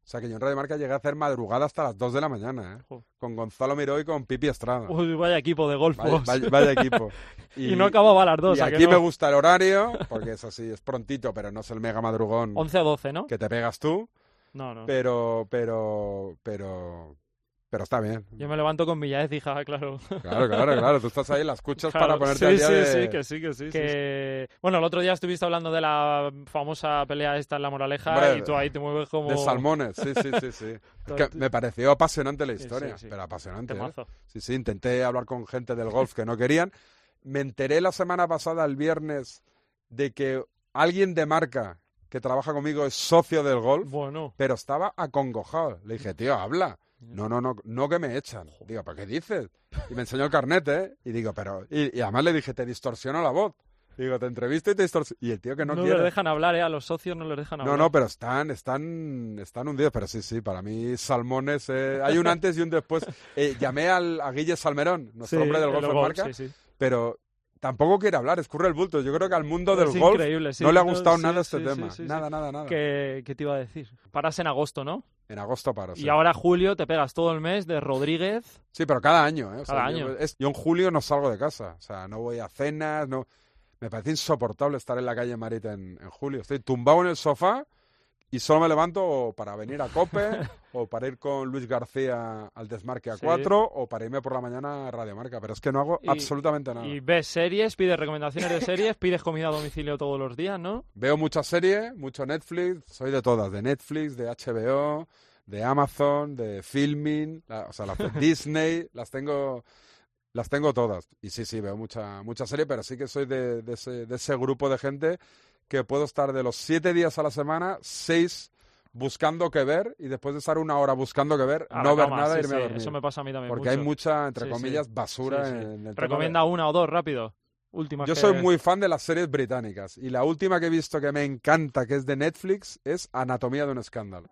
sea, que yo en Radio Marca llegué a hacer madrugada hasta las dos de la mañana, ¿eh? Jo. Con Gonzalo Miró y con Pipi Estrada. Uy, vaya equipo de golf. Vaya, vos. vaya- vaya equipo. Y, no acababa a las dos. Y ¿a que aquí no? me gusta el horario, porque eso sí, es prontito, pero no es el mega madrugón once o doce, ¿no? que te pegas tú. No, no. Pero, pero, pero, pero está bien. Yo me levanto con Villa Écija, claro. Claro, claro, claro. Tú estás ahí, la escuchas Claro, para ponerte sí, al día sí, de... sí, que sí, que sí. Que... Bueno, el otro día estuviste hablando de la famosa pelea esta en La Moraleja. Hombre, Y tú ahí te mueves como... De salmones, sí, sí, sí, sí. Es Todo que el- me pareció apasionante la Sí, historia, sí, sí. pero apasionante. ¿eh? Temazo. Sí, sí, intenté hablar con gente del golf que no querían. Me enteré la semana pasada, el viernes, de que alguien de marca que trabaja conmigo es socio del golf, Bueno. pero estaba acongojado. Le dije, tío, habla. No, no, no, no que me echan. Digo, ¿pero qué dices? Y me enseñó el carnet, ¿eh? Y digo, pero... Y, y además le dije, te distorsiono la voz. Digo, te entrevisto y te distorsiono. Y el tío que no, No quiere... les dejan hablar, ¿eh? A los socios no les dejan hablar. No, no, pero están, están, están hundidos. Pero sí, sí, para mí Salmones... eh, hay un antes y un después. Eh, llamé al, a Guille Salmerón, nuestro Sí, hombre del el golf en golf, marca, sí, sí. pero tampoco quiere hablar, escurre el bulto. Yo creo que al mundo del Es golf increíble, sí. no le ha No, gustado sí, nada sí, este sí, tema. sí, sí. Nada, nada, nada. ¿Qué, qué te iba a decir? Paras en agosto, ¿no? En agosto paro, sí. Y ahora julio te pegas todo el mes de Rodríguez. Sí, pero cada año, ¿eh? O sea, Cada yo, año. es- yo en julio no salgo de casa. O sea, no voy a cenas, no... Me parece insoportable estar en la calle Marit en, en julio. Estoy tumbado en el sofá y solo me levanto o para venir a COPE o para ir con Luis García al Desmarque a Sí. cuatro o para irme por la mañana a Radio Marca. Pero es que no hago Y- absolutamente nada. Y ves series, pides recomendaciones de series, pides comida a domicilio todos los días, ¿no? Veo muchas series, mucho Netflix, soy de todas, de Netflix, de H B O, de Amazon, de Filmin, la- o sea, las de Disney, las tengo... Las tengo todas. Y sí, sí, veo mucha, mucha serie, pero sí que soy de, de ese, de ese grupo de gente que puedo estar de los siete días a la semana, seis buscando qué ver y después de estar una hora buscando qué ver, A la no ver cama, nada sí, e irme sí, a dormir. eso me pasa a mí también Porque mucho. hay mucha, entre Sí, sí. comillas, basura Sí, sí. en el tema Recomienda una o dos, rápido. Últimas Yo que- soy muy fan de las series británicas y la última que he visto que me encanta, que es de Netflix, es Anatomía de un escándalo.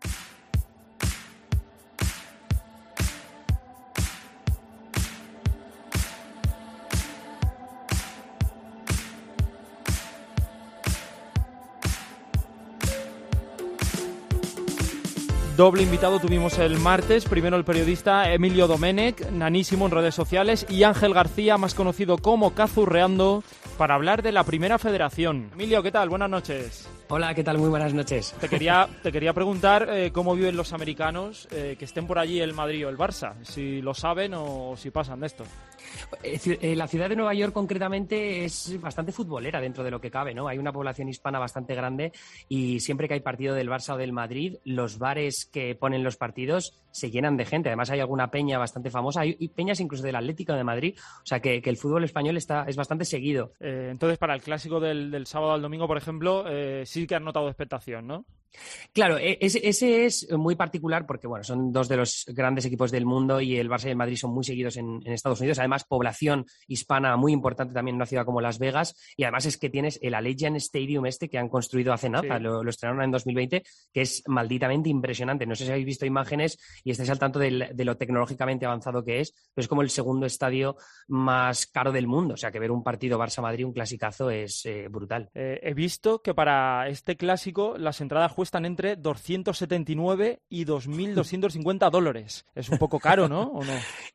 Doble invitado tuvimos el martes, primero el periodista Emilio Domenech, nanísimo en redes sociales, y Ángel García, más conocido como Cazurreando, para hablar de la Primera Federación. Emilio, ¿qué tal? Buenas noches. Hola, ¿qué tal? Muy buenas noches. Te quería, te quería preguntar eh, cómo viven los americanos eh, que estén por allí el Madrid o el Barça, si lo saben o si pasan de esto. Eh, ci- eh, La ciudad de Nueva York concretamente es bastante futbolera dentro de lo que cabe, ¿no? Hay una población hispana bastante grande y siempre que hay partido del Barça o del Madrid, los bares que ponen los partidos se llenan de gente. Además hay alguna peña bastante famosa, hay y peñas incluso del Atlético de Madrid, o sea que, que el fútbol español está, es bastante seguido. Eh, entonces, para el clásico del, del sábado al domingo, por ejemplo, eh, sí que han notado expectación, ¿no? Claro, e- ese, ese es muy particular porque bueno, son dos de los grandes equipos del mundo y el Barça y el Madrid son muy seguidos en, en Estados Unidos. Además, población hispana muy importante también en una ciudad como Las Vegas. Y además es que tienes el Allegiant Stadium este que han construido hace nada, Sí. lo, lo estrenaron en dos mil veinte, que es malditamente impresionante. No sé si habéis visto imágenes y estáis al tanto del- de lo tecnológicamente avanzado que es, pero es como el segundo estadio más caro del mundo. O sea, que ver un partido Barça-Madrid, un clasicazo, es eh, brutal. Eh, he visto que para este clásico las entradas cuestan entre doscientos setenta y nueve y dos mil doscientos cincuenta dólares. Es un poco caro, ¿no? ¿O no?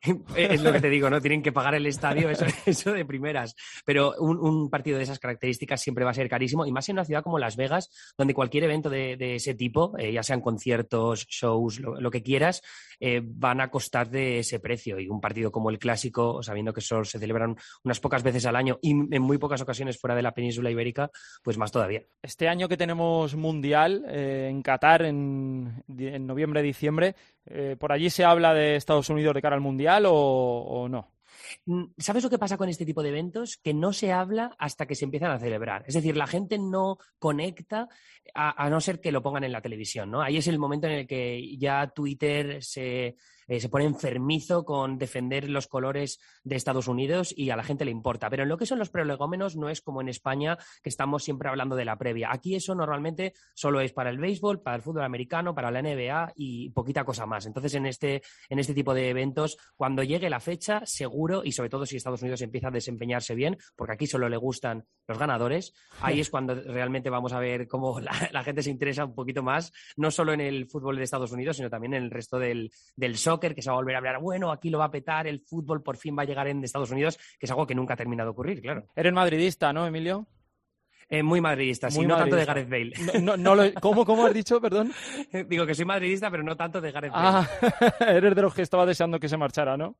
Es lo que te digo, ¿no? Tienen que pagar el estadio, eso, eso de primeras. Pero un, un partido de esas características siempre va a ser carísimo, y más en una ciudad como Las Vegas, donde cualquier evento de, de ese tipo, eh, ya sean conciertos, shows, lo, lo que quieras, eh, van a costar de ese precio. Y un partido como el Clásico, sabiendo que solo se celebran unas pocas veces al año y en muy pocas ocasiones fuera de la península ibérica, pues más todavía. Este año que tenemos Mundial eh, en Qatar en, en noviembre-diciembre, eh, ¿por allí se habla de Estados Unidos de cara al Mundial o, o no? ¿Sabes lo que pasa con este tipo de eventos? Que no se habla hasta que se empiezan a celebrar. Es decir, la gente no conecta a, a no ser que lo pongan en la televisión, ¿no? Ahí es el momento en el que ya Twitter se eh, se pone enfermizo con defender los colores de Estados Unidos y a la gente le importa. Pero en lo que son los prolegómenos no es como en España, que estamos siempre hablando de la previa. Aquí eso normalmente solo es para el béisbol, para el fútbol americano, para la N B A y poquita cosa más. Entonces, en este, en este tipo de eventos, cuando llegue la fecha, seguro, y sobre todo si Estados Unidos empieza a desempeñarse bien, porque aquí solo le gustan los ganadores, ahí es cuando realmente vamos a ver cómo la, la gente se interesa un poquito más, no solo en el fútbol de Estados Unidos, sino también en el resto del, del soccer, que se va a volver a hablar, bueno, aquí lo va a petar, el fútbol por fin va a llegar en Estados Unidos, que es algo que nunca ha terminado de ocurrir, claro. Eres madridista, ¿no, Emilio? Eh, muy madridista, sí, Muy no madridista. tanto de Gareth Bale. No, no, no lo- ¿cómo, ¿Cómo has dicho, perdón? Digo que soy madridista, pero no tanto de Gareth Bale. Ah, eres de los que estaba deseando que se marchara, ¿no?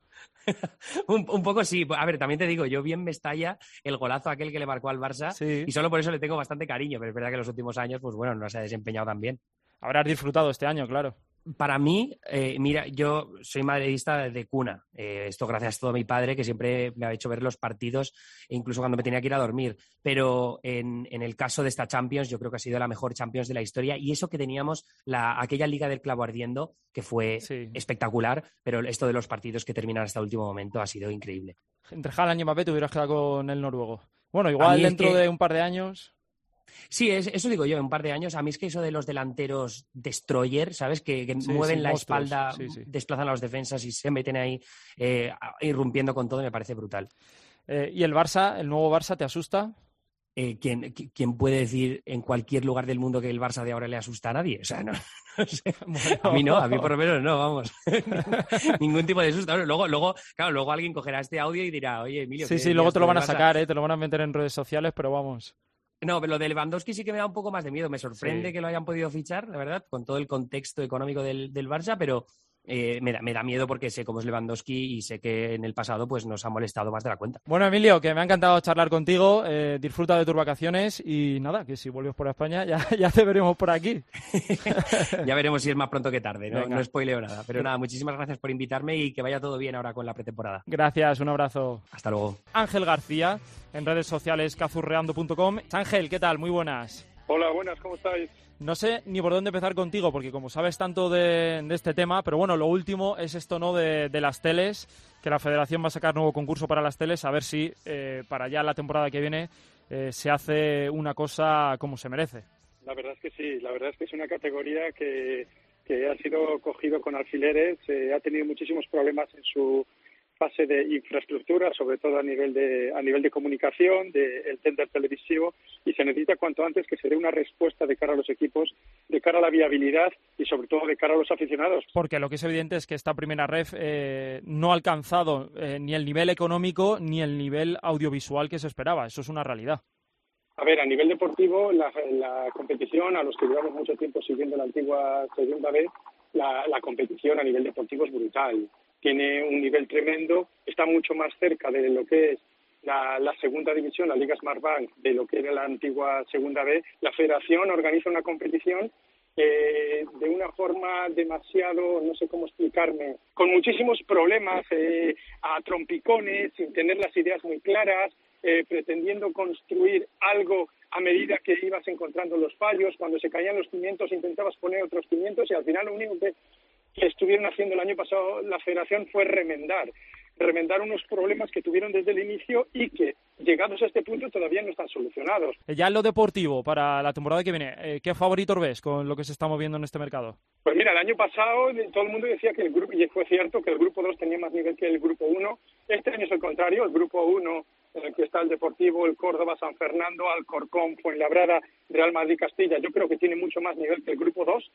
un, un poco sí. A ver, también te digo, yo vi en Mestalla el golazo aquel que le marcó al Barça Sí. y solo por eso le tengo bastante cariño, pero es verdad que en los últimos años, pues bueno, no se ha desempeñado tan bien. Habrás disfrutado este año, claro. Para mí, eh, mira, yo soy madridista de cuna. Eh, esto gracias a todo mi padre, que siempre me ha hecho ver los partidos, incluso cuando me tenía que ir a dormir. Pero en, en el caso de esta Champions, yo creo que ha sido la mejor Champions de la historia. Y eso que teníamos, la, aquella Liga del Clavo Ardiendo, que fue Sí. espectacular, pero esto de los partidos que terminan hasta el último momento ha sido increíble. Entre Haaland y Mbappé te hubieras quedado con el noruego. Bueno, A igual mí es dentro que- de un par de años... Sí, es- eso digo yo, en un par de años. A mí es que eso de los delanteros destroyer, ¿sabes? Que, que Sí, mueven sí, la monstruos, espalda, sí, sí. desplazan a los defensas y se meten ahí eh, a- irrumpiendo con todo, me parece brutal. Eh, ¿Y el Barça, el nuevo Barça, te asusta? Eh, ¿quién, qui- quién puede decir en cualquier lugar del mundo que el Barça de ahora le asusta a nadie? O sea, no, no sé. A mí no, a mí por lo menos no, vamos. Ningún tipo de susto. Luego, luego, claro, luego alguien cogerá este audio y dirá, oye, Emilio... Sí, ¿qué sí, luego decías te tú lo van a del Barça? sacar, ¿eh? Te lo van a meter en redes sociales, pero vamos. No, pero lo de Lewandowski sí que me da un poco más de miedo. Me sorprende Sí. que lo hayan podido fichar, la verdad, con todo el contexto económico del, del Barça, pero eh, me, da, me da miedo porque sé cómo es Lewandowski y sé que en el pasado pues nos ha molestado más de la cuenta. Bueno, Emilio, que me ha encantado charlar contigo. Eh, disfruta de tus vacaciones y nada, que si vuelves por España ya, ya te veremos por aquí. Ya veremos si es más pronto que tarde, no, Venga. no spoileo nada. Pero nada, muchísimas gracias por invitarme y que vaya todo bien ahora con la pretemporada. Gracias, un abrazo. Hasta luego. Ángel García, en redes sociales cazurreando punto com. Ángel, ¿qué tal? Muy buenas. Hola, buenas, ¿cómo estáis? No sé ni por dónde empezar contigo, porque como sabes tanto de, de este tema, pero bueno, lo último es esto, ¿no?, de, de las teles, que la Federación va a sacar nuevo concurso para las teles, a ver si eh, para ya la temporada que viene eh, se hace una cosa como se merece. La verdad es que sí, la verdad es que es una categoría que, que ha sido cogido con alfileres, eh, ha tenido muchísimos problemas en su fase de infraestructura, sobre todo a nivel de a nivel de comunicación, del tender televisivo, y se necesita cuanto antes que se dé una respuesta de cara a los equipos, de cara a la viabilidad y sobre todo de cara a los aficionados. Porque lo que es evidente es que esta primera ref eh, no ha alcanzado eh, ni el nivel económico ni el nivel audiovisual que se esperaba. Eso es una realidad. A ver, a nivel deportivo, la, la competición, a los que llevamos mucho tiempo siguiendo la antigua Segunda B, la, la competición a nivel deportivo es brutal. Tiene un nivel tremendo, está mucho más cerca de lo que es la, la segunda división, la Liga Smartbank, de lo que era la antigua Segunda B. La Federación organiza una competición eh, de una forma demasiado, no sé cómo explicarme, con muchísimos problemas, eh, a trompicones, sin tener las ideas muy claras, eh, pretendiendo construir algo a medida que ibas encontrando los fallos. Cuando se caían los cimientos intentabas poner otros cimientos y al final lo único que que estuvieron haciendo el año pasado la Federación fue remendar, remendar unos problemas que tuvieron desde el inicio y que, llegados a este punto, todavía no están solucionados. Eh, Ya en lo deportivo, para la temporada que viene, eh, ¿qué favoritos ves con lo que se está moviendo en este mercado? Pues mira, el año pasado todo el mundo decía que el grupo, y fue cierto, que el grupo dos tenía más nivel que el grupo uno. Este año es el contrario, el grupo uno, en el que está el Deportivo, el Córdoba, San Fernando, Alcorcón, Fuenlabrada, Real Madrid, Castilla, yo creo que tiene mucho más nivel que el grupo dos.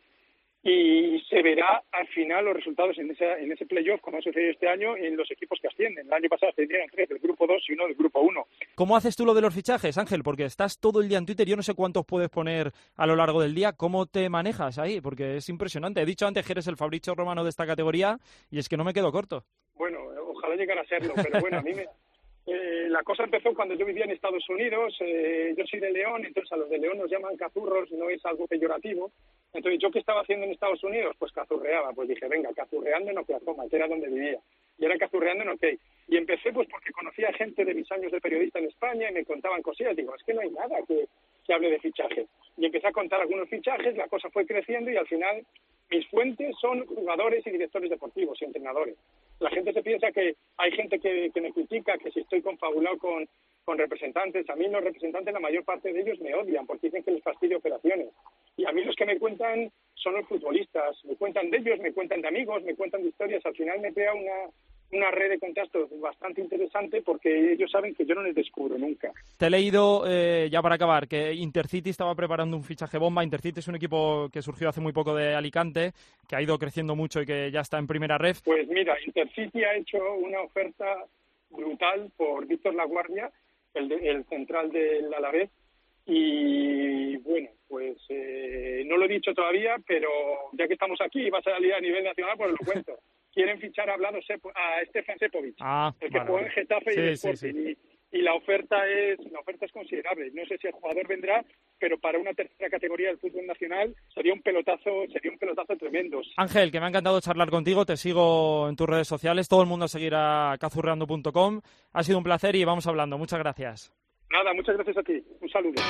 Y se verá al final los resultados en ese, en ese playoff, como ha sucedido este año, en los equipos que ascienden. El año pasado ascendieron tres del grupo dos y uno del grupo uno. ¿Cómo haces tú lo de los fichajes, Ángel? Porque estás todo el día en Twitter, yo no sé cuántos puedes poner a lo largo del día. ¿Cómo te manejas ahí? Porque es impresionante. He dicho antes que eres el Fabrizio Romano de esta categoría y es que no me quedo corto. Bueno, ojalá llegara a serlo, pero bueno, a mí me... Eh, la cosa empezó cuando yo vivía en Estados Unidos, eh, yo soy de León, entonces a los de León nos llaman cazurros, no es algo peyorativo. Entonces, ¿yo qué estaba haciendo en Estados Unidos? Pues cazurreaba, pues dije, venga, cazurreando en Oklahoma, que era donde vivía. Y era cazurreando en OK. Y empecé pues porque conocía gente de mis años de periodista en España y me contaban cosillas. Digo, es que no hay nada que, que hable de fichaje. Y empecé a contar algunos fichajes, la cosa fue creciendo y al final mis fuentes son jugadores y directores deportivos y entrenadores. La gente se piensa que hay gente que, que me critica, que si estoy confabulado con, con representantes. A mí los representantes, la mayor parte de ellos me odian porque dicen que les fastidio operaciones. Y a mí los que me cuentan son los futbolistas. Me cuentan de ellos, me cuentan de amigos, me cuentan de historias. Al final me crea una, una red de contactos bastante interesante porque ellos saben que yo no les descubro nunca. Te he leído, eh, ya para acabar, que Intercity estaba preparando un fichaje bomba. Intercity es un equipo que surgió hace muy poco de Alicante, que ha ido creciendo mucho y que ya está en primera ref. Pues mira, Intercity ha hecho una oferta brutal por Víctor Laguardia, el, de, el central del Alavés, y bueno, pues eh, no lo he dicho todavía, pero ya que estamos aquí y va a salir a nivel nacional, pues lo cuento. Quieren fichar a, Vlado Sepo, a Stefan Sepovic, ah, el que vale, juega vale. en Getafe sí, y el sí, Sporting. sí. Y, y la oferta es la oferta es considerable. No sé si el jugador vendrá, pero para una tercera categoría del fútbol nacional sería un pelotazo, sería un pelotazo tremendo. Ángel, que me ha encantado charlar contigo, te sigo en tus redes sociales, todo el mundo a seguir a cazurreando punto com. Ha sido un placer y vamos hablando. Muchas gracias. Nada, muchas gracias a ti. Un saludo.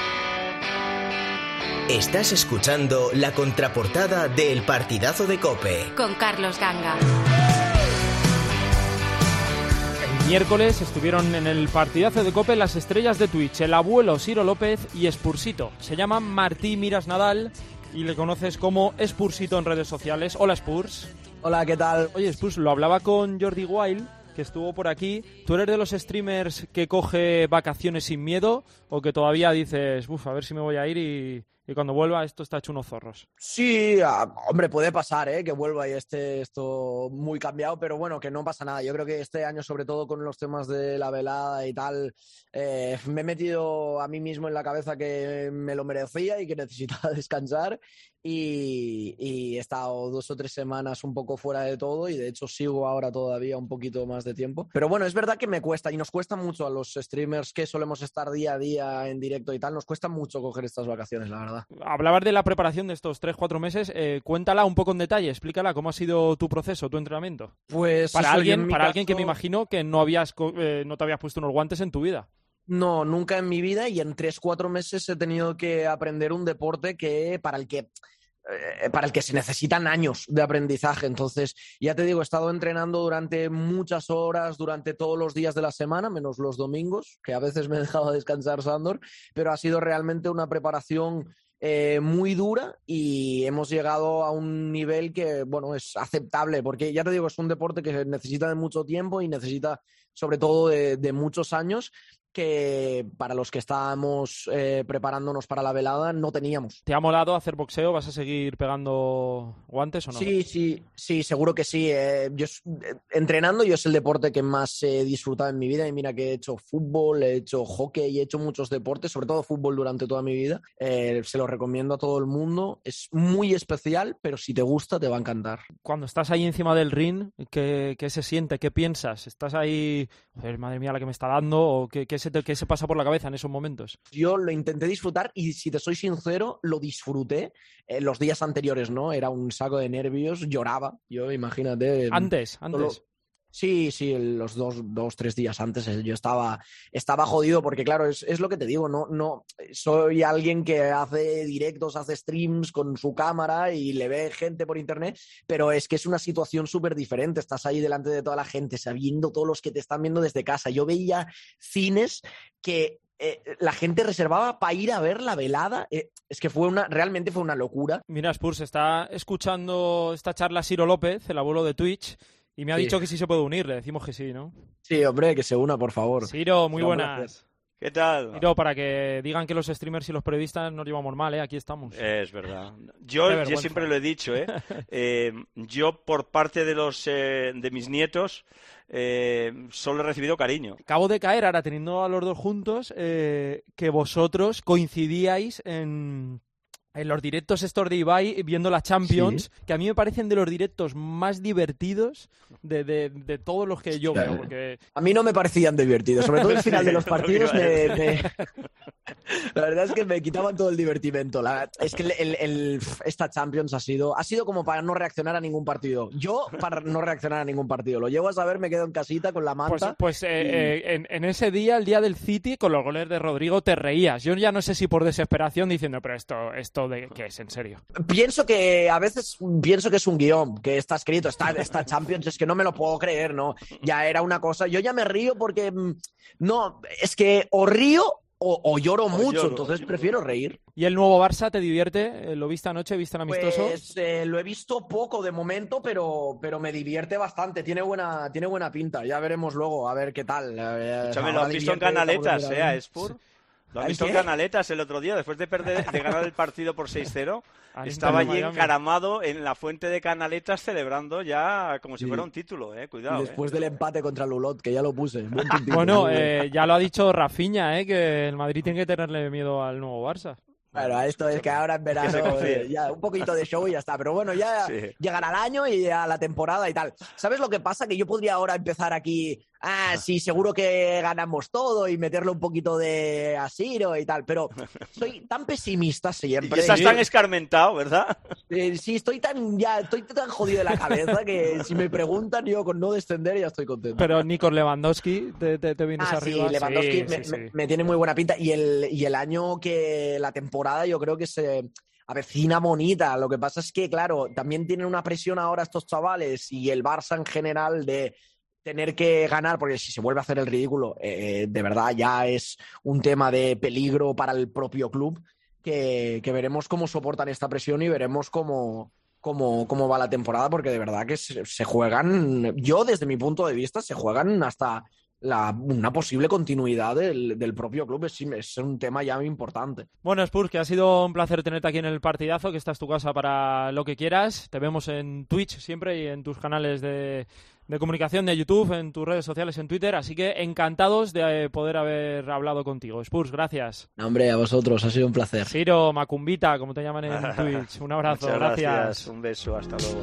Estás escuchando la contraportada del Partidazo de COPE. Con Carlos Ganga. El miércoles estuvieron en el Partidazo de COPE las estrellas de Twitch, el abuelo Ciro López y Spursito. Se llama Martí Miras Nadal y le conoces como Spursito en redes sociales. Hola, Spurs. Hola, ¿qué tal? Oye, Spurs, lo hablaba con Jordi Wild, que estuvo por aquí. ¿Tú eres de los streamers que coge vacaciones sin miedo o que todavía dices, uff, a ver si me voy a ir y, y cuando vuelva esto está hecho unos zorros? Sí, ah, hombre, puede pasar, ¿eh? Que vuelva y esté esto muy cambiado, pero bueno, que no pasa nada. Yo creo que este año, sobre todo con los temas de la velada y tal, eh, me he metido a mí mismo en la cabeza que me lo merecía y que necesitaba descansar. Y, y he estado dos o tres semanas un poco fuera de todo y de hecho sigo ahora todavía un poquito más de tiempo. Pero bueno, es verdad que me cuesta y nos cuesta mucho a los streamers que solemos estar día a día en directo y tal, nos cuesta mucho coger estas vacaciones, la verdad. Hablabas de la preparación de estos tres, cuatro meses, eh, cuéntala un poco en detalle, explícala cómo ha sido tu proceso, tu entrenamiento. Pues para eso, alguien, en mi para caso... alguien que me imagino que no habías eh, no te habías puesto unos guantes en tu vida. No, nunca en mi vida y en tres, cuatro meses he tenido que aprender un deporte que para el que eh, para el que se necesitan años de aprendizaje. Entonces, ya te digo, he estado entrenando durante muchas horas, durante todos los días de la semana, menos los domingos, que a veces me he dejado descansar, Sandor, pero ha sido realmente una preparación eh, muy dura y hemos llegado a un nivel que, bueno, es aceptable, porque ya te digo, es un deporte que necesita de mucho tiempo y necesita sobre todo de, de muchos años, que para los que estábamos eh, preparándonos para la velada no teníamos. ¿Te ha molado hacer boxeo? ¿Vas a seguir pegando guantes o no? Sí, sí, sí, seguro que sí. Eh, yo eh, entrenando yo es el deporte que más he disfrutado en mi vida y mira que he hecho fútbol, he hecho hockey, he hecho muchos deportes, sobre todo fútbol durante toda mi vida. Eh, se lo recomiendo a todo el mundo. Es muy especial, pero si te gusta te va a encantar. Cuando estás ahí encima del ring, ¿qué, qué se siente? ¿Qué piensas? ¿Estás ahí, joder, madre mía la que me está dando? ¿O qué, qué se ¿Qué se pasa por la cabeza en esos momentos? Yo lo intenté disfrutar y, si te soy sincero, lo disfruté eh, los días anteriores, ¿no? Era un saco de nervios, lloraba, yo imagínate. Antes, antes. Solo... Sí, sí, los dos, dos, tres días antes yo estaba, estaba jodido porque, claro, es, es lo que te digo, no, no soy alguien que hace directos, hace streams con su cámara y le ve gente por internet, pero es que es una situación súper diferente. Estás ahí delante de toda la gente, sabiendo todos los que te están viendo desde casa. Yo veía cines que eh, la gente reservaba para ir a ver la velada. Eh, es que fue una, realmente fue una locura. Mira, Spurs, está escuchando esta charla Ciro López, el abuelo de Twitch, y me ha sí. dicho que sí se puede unir, le decimos que sí, ¿no? Sí, hombre, que se una, por favor. Ciro, muy buenas. ¿Qué tal? Ciro, para que digan que los streamers y los periodistas nos llevamos mal, ¿eh? Aquí estamos. Es verdad. Yo, yo siempre lo he dicho, ¿eh? eh yo, por parte de los eh, de mis nietos, eh, solo he recibido cariño. Acabo de caer ahora, teniendo a los dos juntos, eh, que vosotros coincidíais en... en los directos estos de Ibai viendo la Champions, ¿sí? Que a mí me parecen de los directos más divertidos de, de, de todos los que yo veo. Porque... A mí no me parecían divertidos, sobre todo el final de los partidos me, me, La verdad es que me quitaban todo el divertimento. La, es que el, el, el, esta Champions ha sido, ha sido como para no reaccionar a ningún partido. Yo para no reaccionar a ningún partido. Lo llevo a saber, me quedo en casita con la manta. Pues, pues eh, y... eh, en, en ese día, el día del City, con los goles de Rodrigo, te reías. Yo ya no sé si por desesperación diciendo, pero esto, esto de qué es, en serio. Pienso que a veces pienso que es un guión, que está escrito, está, esta Champions, es que no me lo puedo creer, ¿no? Ya era una cosa. Yo ya me río porque no, es que o río O, o lloro o mucho, lloro. Entonces prefiero reír. ¿Y el nuevo Barça te divierte? ¿Lo viste anoche? ¿Viste el amistoso? Pues eh, lo he visto poco de momento, pero, pero me divierte bastante. Tiene buena, tiene buena pinta. Ya veremos luego, a ver qué tal. Escúchame, lo has visto en Canaletas, ¿eh? A Spur. Lo has visto en Canaletas el otro día, después de perder, de ganar el partido por seis cero. Estaba allí encaramado en la fuente de Canaletas celebrando ya como si sí. fuera un título, eh. Cuidado. Y después eh. del empate contra Lulot, que ya lo puse. Bueno, eh, ya lo ha dicho Rafinha, eh, que el Madrid tiene que tenerle miedo al nuevo Barça. Bueno, esto es que ahora en verano eh, ya un poquito de show y ya está. Pero bueno, ya sí. llegará el año y a la temporada y tal. ¿Sabes lo que pasa? Que yo podría ahora empezar aquí, ah, sí, seguro que ganamos todo y meterle un poquito de asiro y tal. Pero soy tan pesimista siempre. Y estás tan escarmentado, ¿verdad? Eh, sí, estoy tan ya estoy tan jodido de la cabeza que si me preguntan yo con no descender ya estoy contento. Pero Nico Lewandowski, te, te, te vienes ah, arriba. Sí, Lewandowski sí, me, sí, me, sí. me tiene muy buena pinta. Y el, y el año que la temporada yo creo que se avecina bonita. Lo que pasa es que, claro, también tienen una presión ahora estos chavales y el Barça en general de tener que ganar, porque si se vuelve a hacer el ridículo, eh, de verdad ya es un tema de peligro para el propio club, que, que veremos cómo soportan esta presión y veremos cómo, cómo, cómo va la temporada, porque de verdad que se, se juegan, yo desde mi punto de vista, se juegan hasta La, una posible continuidad del, del propio club. Es, es un tema ya muy importante. Bueno, Spurs, que ha sido un placer tenerte aquí en el partidazo, que esta es tu casa para lo que quieras. Te vemos en Twitch siempre y en tus canales de, de comunicación de YouTube, en tus redes sociales, en Twitter, así que encantados de poder haber hablado contigo. Spurs, gracias. No, hombre, a vosotros, ha sido un placer. Ciro, Macumbita, como te llaman en Twitch. Un abrazo, Muchas gracias. gracias. Un beso, hasta luego.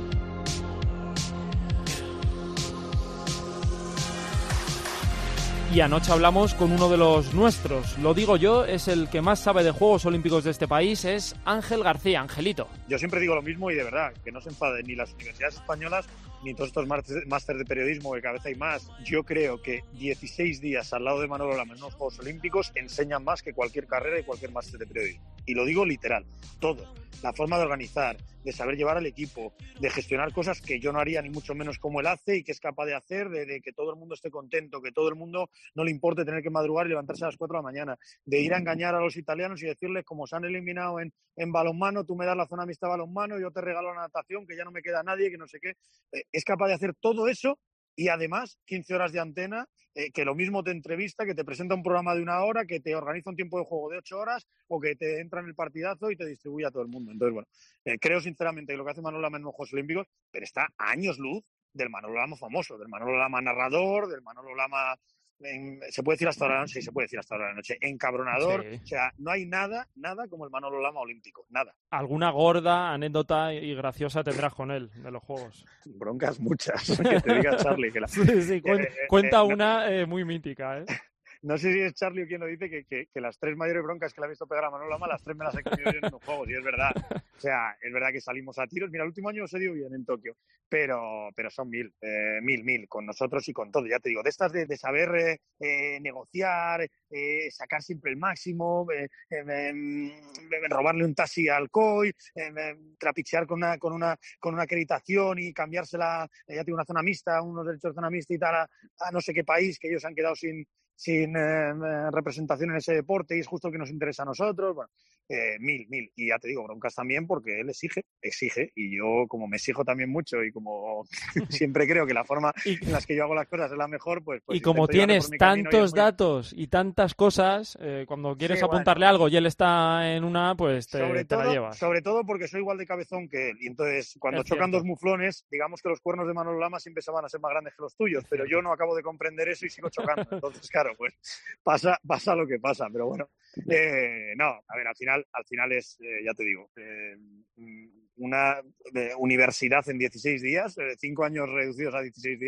Y anoche hablamos con uno de los nuestros. Lo digo yo, es el que más sabe de Juegos Olímpicos de este país, es Ángel García. Angelito. Yo siempre digo lo mismo y de verdad, que no se enfaden ni las universidades españolas ni todos estos máster de periodismo, que cada vez hay más. Yo creo que dieciséis días al lado de Manolo Lama en unos Juegos Olímpicos enseñan más que cualquier carrera y cualquier máster de periodismo. Y lo digo literal, todo. La forma de organizar, de saber llevar al equipo, de gestionar cosas que yo no haría ni mucho menos como él hace y que es capaz de hacer, de, de que todo el mundo esté contento, que todo el mundo no le importe tener que madrugar y levantarse a las cuatro de la mañana, de ir a engañar a los italianos y decirles, como se han eliminado en, en balonmano, tú me das la zona mixta de balonmano, yo te regalo la natación, que ya no me queda nadie, que no sé qué. Eh, es capaz de hacer todo eso y además quince horas de antena, eh, que lo mismo te entrevista, que te presenta un programa de una hora, que te organiza un tiempo de juego de ocho horas o que te entra en el partidazo y te distribuye a todo el mundo. Entonces, bueno, eh, creo sinceramente que lo que hace Manolo Lama en los Juegos Olímpicos, pero está a años luz del Manolo Lama famoso, del Manolo Lama narrador, del Manolo Lama... En, se puede decir hasta ahora de la noche, sí, se puede decir hasta ahora de la noche, encabronador, sí. O sea, no hay nada, nada como el Manolo Lama olímpico, nada. ¿Alguna gorda anécdota y graciosa tendrás con él de los Juegos? Broncas muchas, que te diga Charlie. Que la... sí, sí, cuen, eh, cuenta eh, una eh, muy mítica, ¿eh? No sé si es Charlie o quien lo dice, que, que, que las tres mayores broncas que le ha visto pegar a Manolo Lama, las tres me las he comido yo en los Juegos, y es verdad. O sea, es verdad que salimos a tiros. Mira, el último año se dio bien en Tokio, pero, pero son mil, eh, mil, mil, con nosotros y con todo. Ya te digo, de estas de, de saber eh, eh, negociar, eh, sacar siempre el máximo, eh, eh, eh, robarle un taxi al C O I, eh, trapichear con una, con, una, con una acreditación y cambiársela, eh, ya tengo una zona mixta, unos derechos de zona mixta y tal, a, a no sé qué país, que ellos han quedado sin... sin eh, representación en ese deporte y es justo el que nos interesa a nosotros. Bueno, eh, mil, mil. Y ya te digo, broncas también porque él exige, exige. Y yo, como me exijo también mucho y como siempre creo que la forma en las que yo hago las cosas es la mejor, pues... pues y como tienes tantos y datos y tantas cosas, eh, cuando quieres sí, apuntarle bueno. algo y él está en una, pues te, sobre te todo, la llevas. Sobre todo porque soy igual de cabezón que él. Y entonces, cuando es chocan cierto. dos muflones, digamos que los cuernos de Manolo Lama siempre se van a ser más grandes que los tuyos, es pero cierto. Yo no acabo de comprender eso y sigo chocando. Entonces, claro, pues pasa, pasa lo que pasa, pero bueno, eh, no, a ver, al final, al final es, eh, ya te digo, eh, una eh, universidad en dieciséis días, eh, cinco años reducidos a dieciséis días,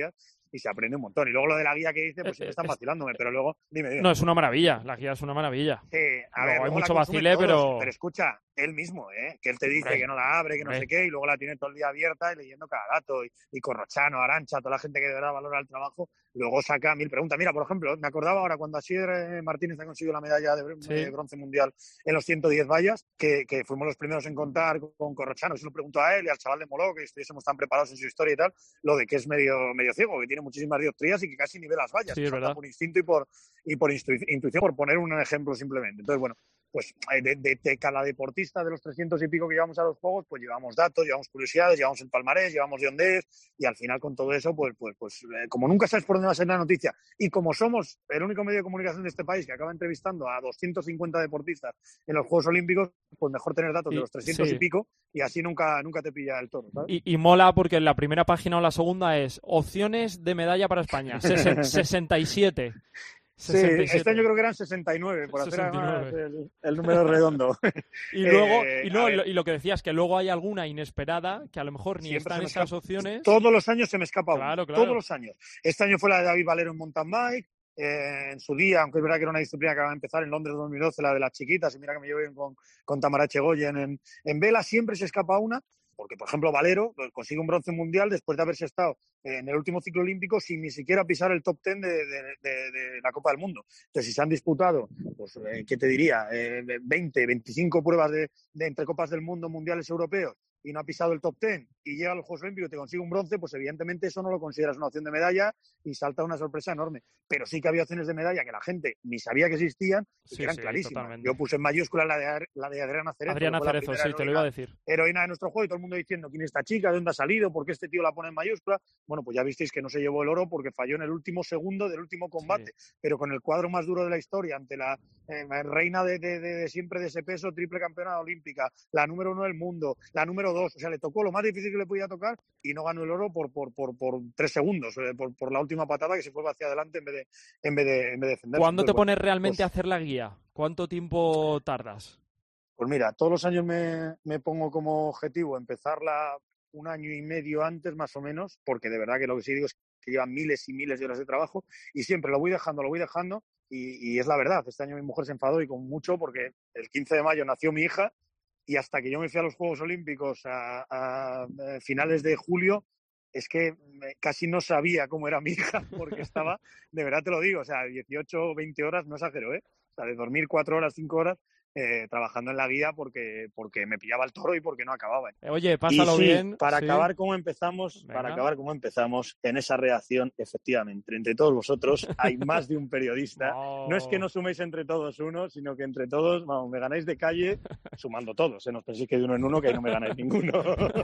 y se aprende un montón. Y luego lo de la guía que dice, pues siempre están vacilándome, pero luego, dime, dime. No, es una maravilla, la guía es una maravilla. Sí, a ver, hay mucho la vacile, todos, pero... Pero escucha, él mismo, ¿eh? Que él te dice Hombre. que no la abre, que no Hombre. sé qué, y luego la tiene todo el día abierta y leyendo cada dato, y, y Corrochano, Arantxa, toda la gente que de verdad valora el trabajo, luego saca mil preguntas. Mira, por ejemplo, me acordaba ahora cuando Asier Martínez ha conseguido la medalla de, Sí. de bronce mundial en los ciento diez vallas, que, que fuimos los primeros en contar con Corrochano, se lo preguntó a él y al chaval de Moló, que estuviésemos tan preparados en su historia y tal, lo de que es medio, medio ciego, que tiene muchísimas dioptrías y que casi ni ve las vallas, Sí, que es salta verdad. por instinto y por, y por instru- intuición, por poner un ejemplo simplemente. Entonces, bueno, pues de, de, de cada deportista de los trescientos y pico que llevamos a los Juegos, pues llevamos datos, llevamos curiosidades, llevamos el palmarés, llevamos de dónde es, y al final con todo eso, pues, pues, pues eh, como nunca sabes por dónde va a ser la noticia, y como somos el único medio de comunicación de este país que acaba entrevistando a doscientos cincuenta deportistas en los Juegos Olímpicos, pues mejor tener datos de Y- los trescientos sí. y pico, y así nunca, nunca te pilla el toro, ¿sabes? Y, y mola porque en la primera página o la segunda es opciones de medalla para España, Sesen- sesenta y siete. Sí, sesenta y siete. este año creo que eran sesenta y nueve, por hacer sesenta y nueve. además el, el número redondo. Y luego, Eh, y, no, a y lo, ver, y lo que decías, que luego hay alguna inesperada que a lo mejor ni siempre está se en me esas escapa. opciones. Todos los años se me escapa uno. Claro, claro. Todos los años. Este año fue la de David Valero en mountain bike. Eh, en su día, aunque es verdad que era una disciplina que acaba de empezar en Londres dos mil doce, la de las chiquitas, y mira que me llevo bien con, con Tamara Echegoyen en, en vela, siempre se escapa una, porque, por ejemplo, Valero pues, consigue un bronce mundial después de haberse estado en el último ciclo olímpico sin ni siquiera pisar el top ten de, de, de, de la Copa del Mundo. Entonces, si se han disputado, pues, eh, ¿qué te diría? Eh, veinte, veinticinco pruebas de, de entre Copas del Mundo, mundiales europeos, y no ha pisado el top ten y llega a los Juegos Olímpicos y te consigue un bronce, pues evidentemente eso no lo consideras una opción de medalla y salta una sorpresa enorme. Pero sí que había opciones de medalla que la gente ni sabía que existían y Sí, que eran sí, clarísimas. totalmente. Yo puse en mayúscula la de, la de Adriana Cerezo. Adriana que fue la Cerezo, primera sí, te lo iba a heroína- decir. Heroína de nuestro juego y todo el mundo diciendo quién es esta chica, de dónde ha salido, por qué este tío la pone en mayúscula. Bueno, pues ya visteis que no se llevó el oro porque falló en el último segundo del último combate, pero con el cuadro más duro de la historia ante la eh, reina de, de- de- de siempre de ese peso, triple campeona olímpica, la número uno del mundo, la número dos, o sea, le tocó lo más difícil que le podía tocar y no ganó el oro por por, por, por tres segundos, eh, por, por la última patada que se fue hacia adelante en vez de, en vez de, en vez de defenderse. ¿Cuándo te Entonces, pones bueno, realmente pues- a hacer la guía? ¿Cuánto tiempo tardas? Pues mira, todos los años me, me pongo como objetivo empezarla un año y medio antes, más o menos, porque de verdad que lo que sí digo es que llevan miles y miles de horas de trabajo y siempre lo voy dejando, lo voy dejando y, y es la verdad. Este año mi mujer se enfadó y con mucho porque el quince de mayo nació mi hija y hasta que yo me fui a los Juegos Olímpicos a, a, a finales de julio, es que me- casi no sabía cómo era mi hija porque estaba, de verdad te lo digo, o sea, dieciocho o veinte horas, no exagero, ¿eh? O sea, de dormir cuatro horas, cinco horas, eh, trabajando en la guía porque, porque me pillaba el toro y porque no acababa. Eh, Oye, pásalo Y sí, bien. Para sí. acabar como empezamos, para Venga. acabar como empezamos, en esa reacción, efectivamente, entre todos vosotros hay más de un periodista. No. No es que no suméis entre todos uno, sino que entre todos, vamos, me ganáis de calle, sumando todos, ¿eh? No os penséis que de uno en uno, que ahí no me ganáis ninguno.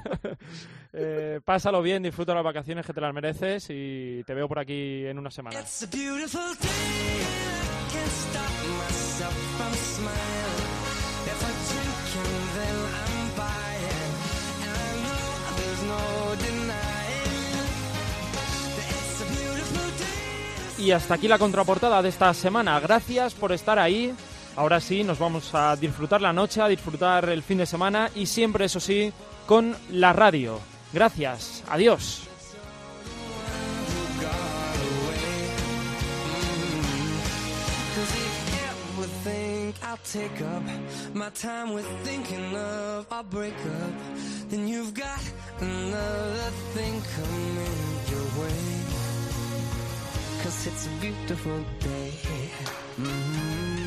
Eh, pásalo bien, disfruta las vacaciones que te las mereces y te veo por aquí en una semana. It's a beautiful day, I can't stop myself from smiling. If I drink and then I'm buying, and I know there's no denying that it's a beautiful day. Y hasta aquí la contraportada de esta semana. Gracias por estar ahí. Ahora sí, nos vamos a disfrutar la noche, a disfrutar el fin de semana y siempre, eso sí, con la radio. Gracias. Adiós. Cause if you ever think I'll take up my time with thinking of our breakup, then you've got another thing coming your way. Cause it's a beautiful day. Mm-hmm.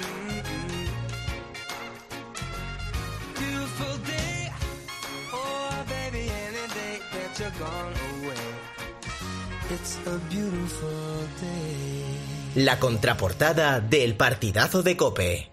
Beautiful day. Oh, baby, any day that you're gone away. It's a beautiful day. La contraportada del partidazo de COPE.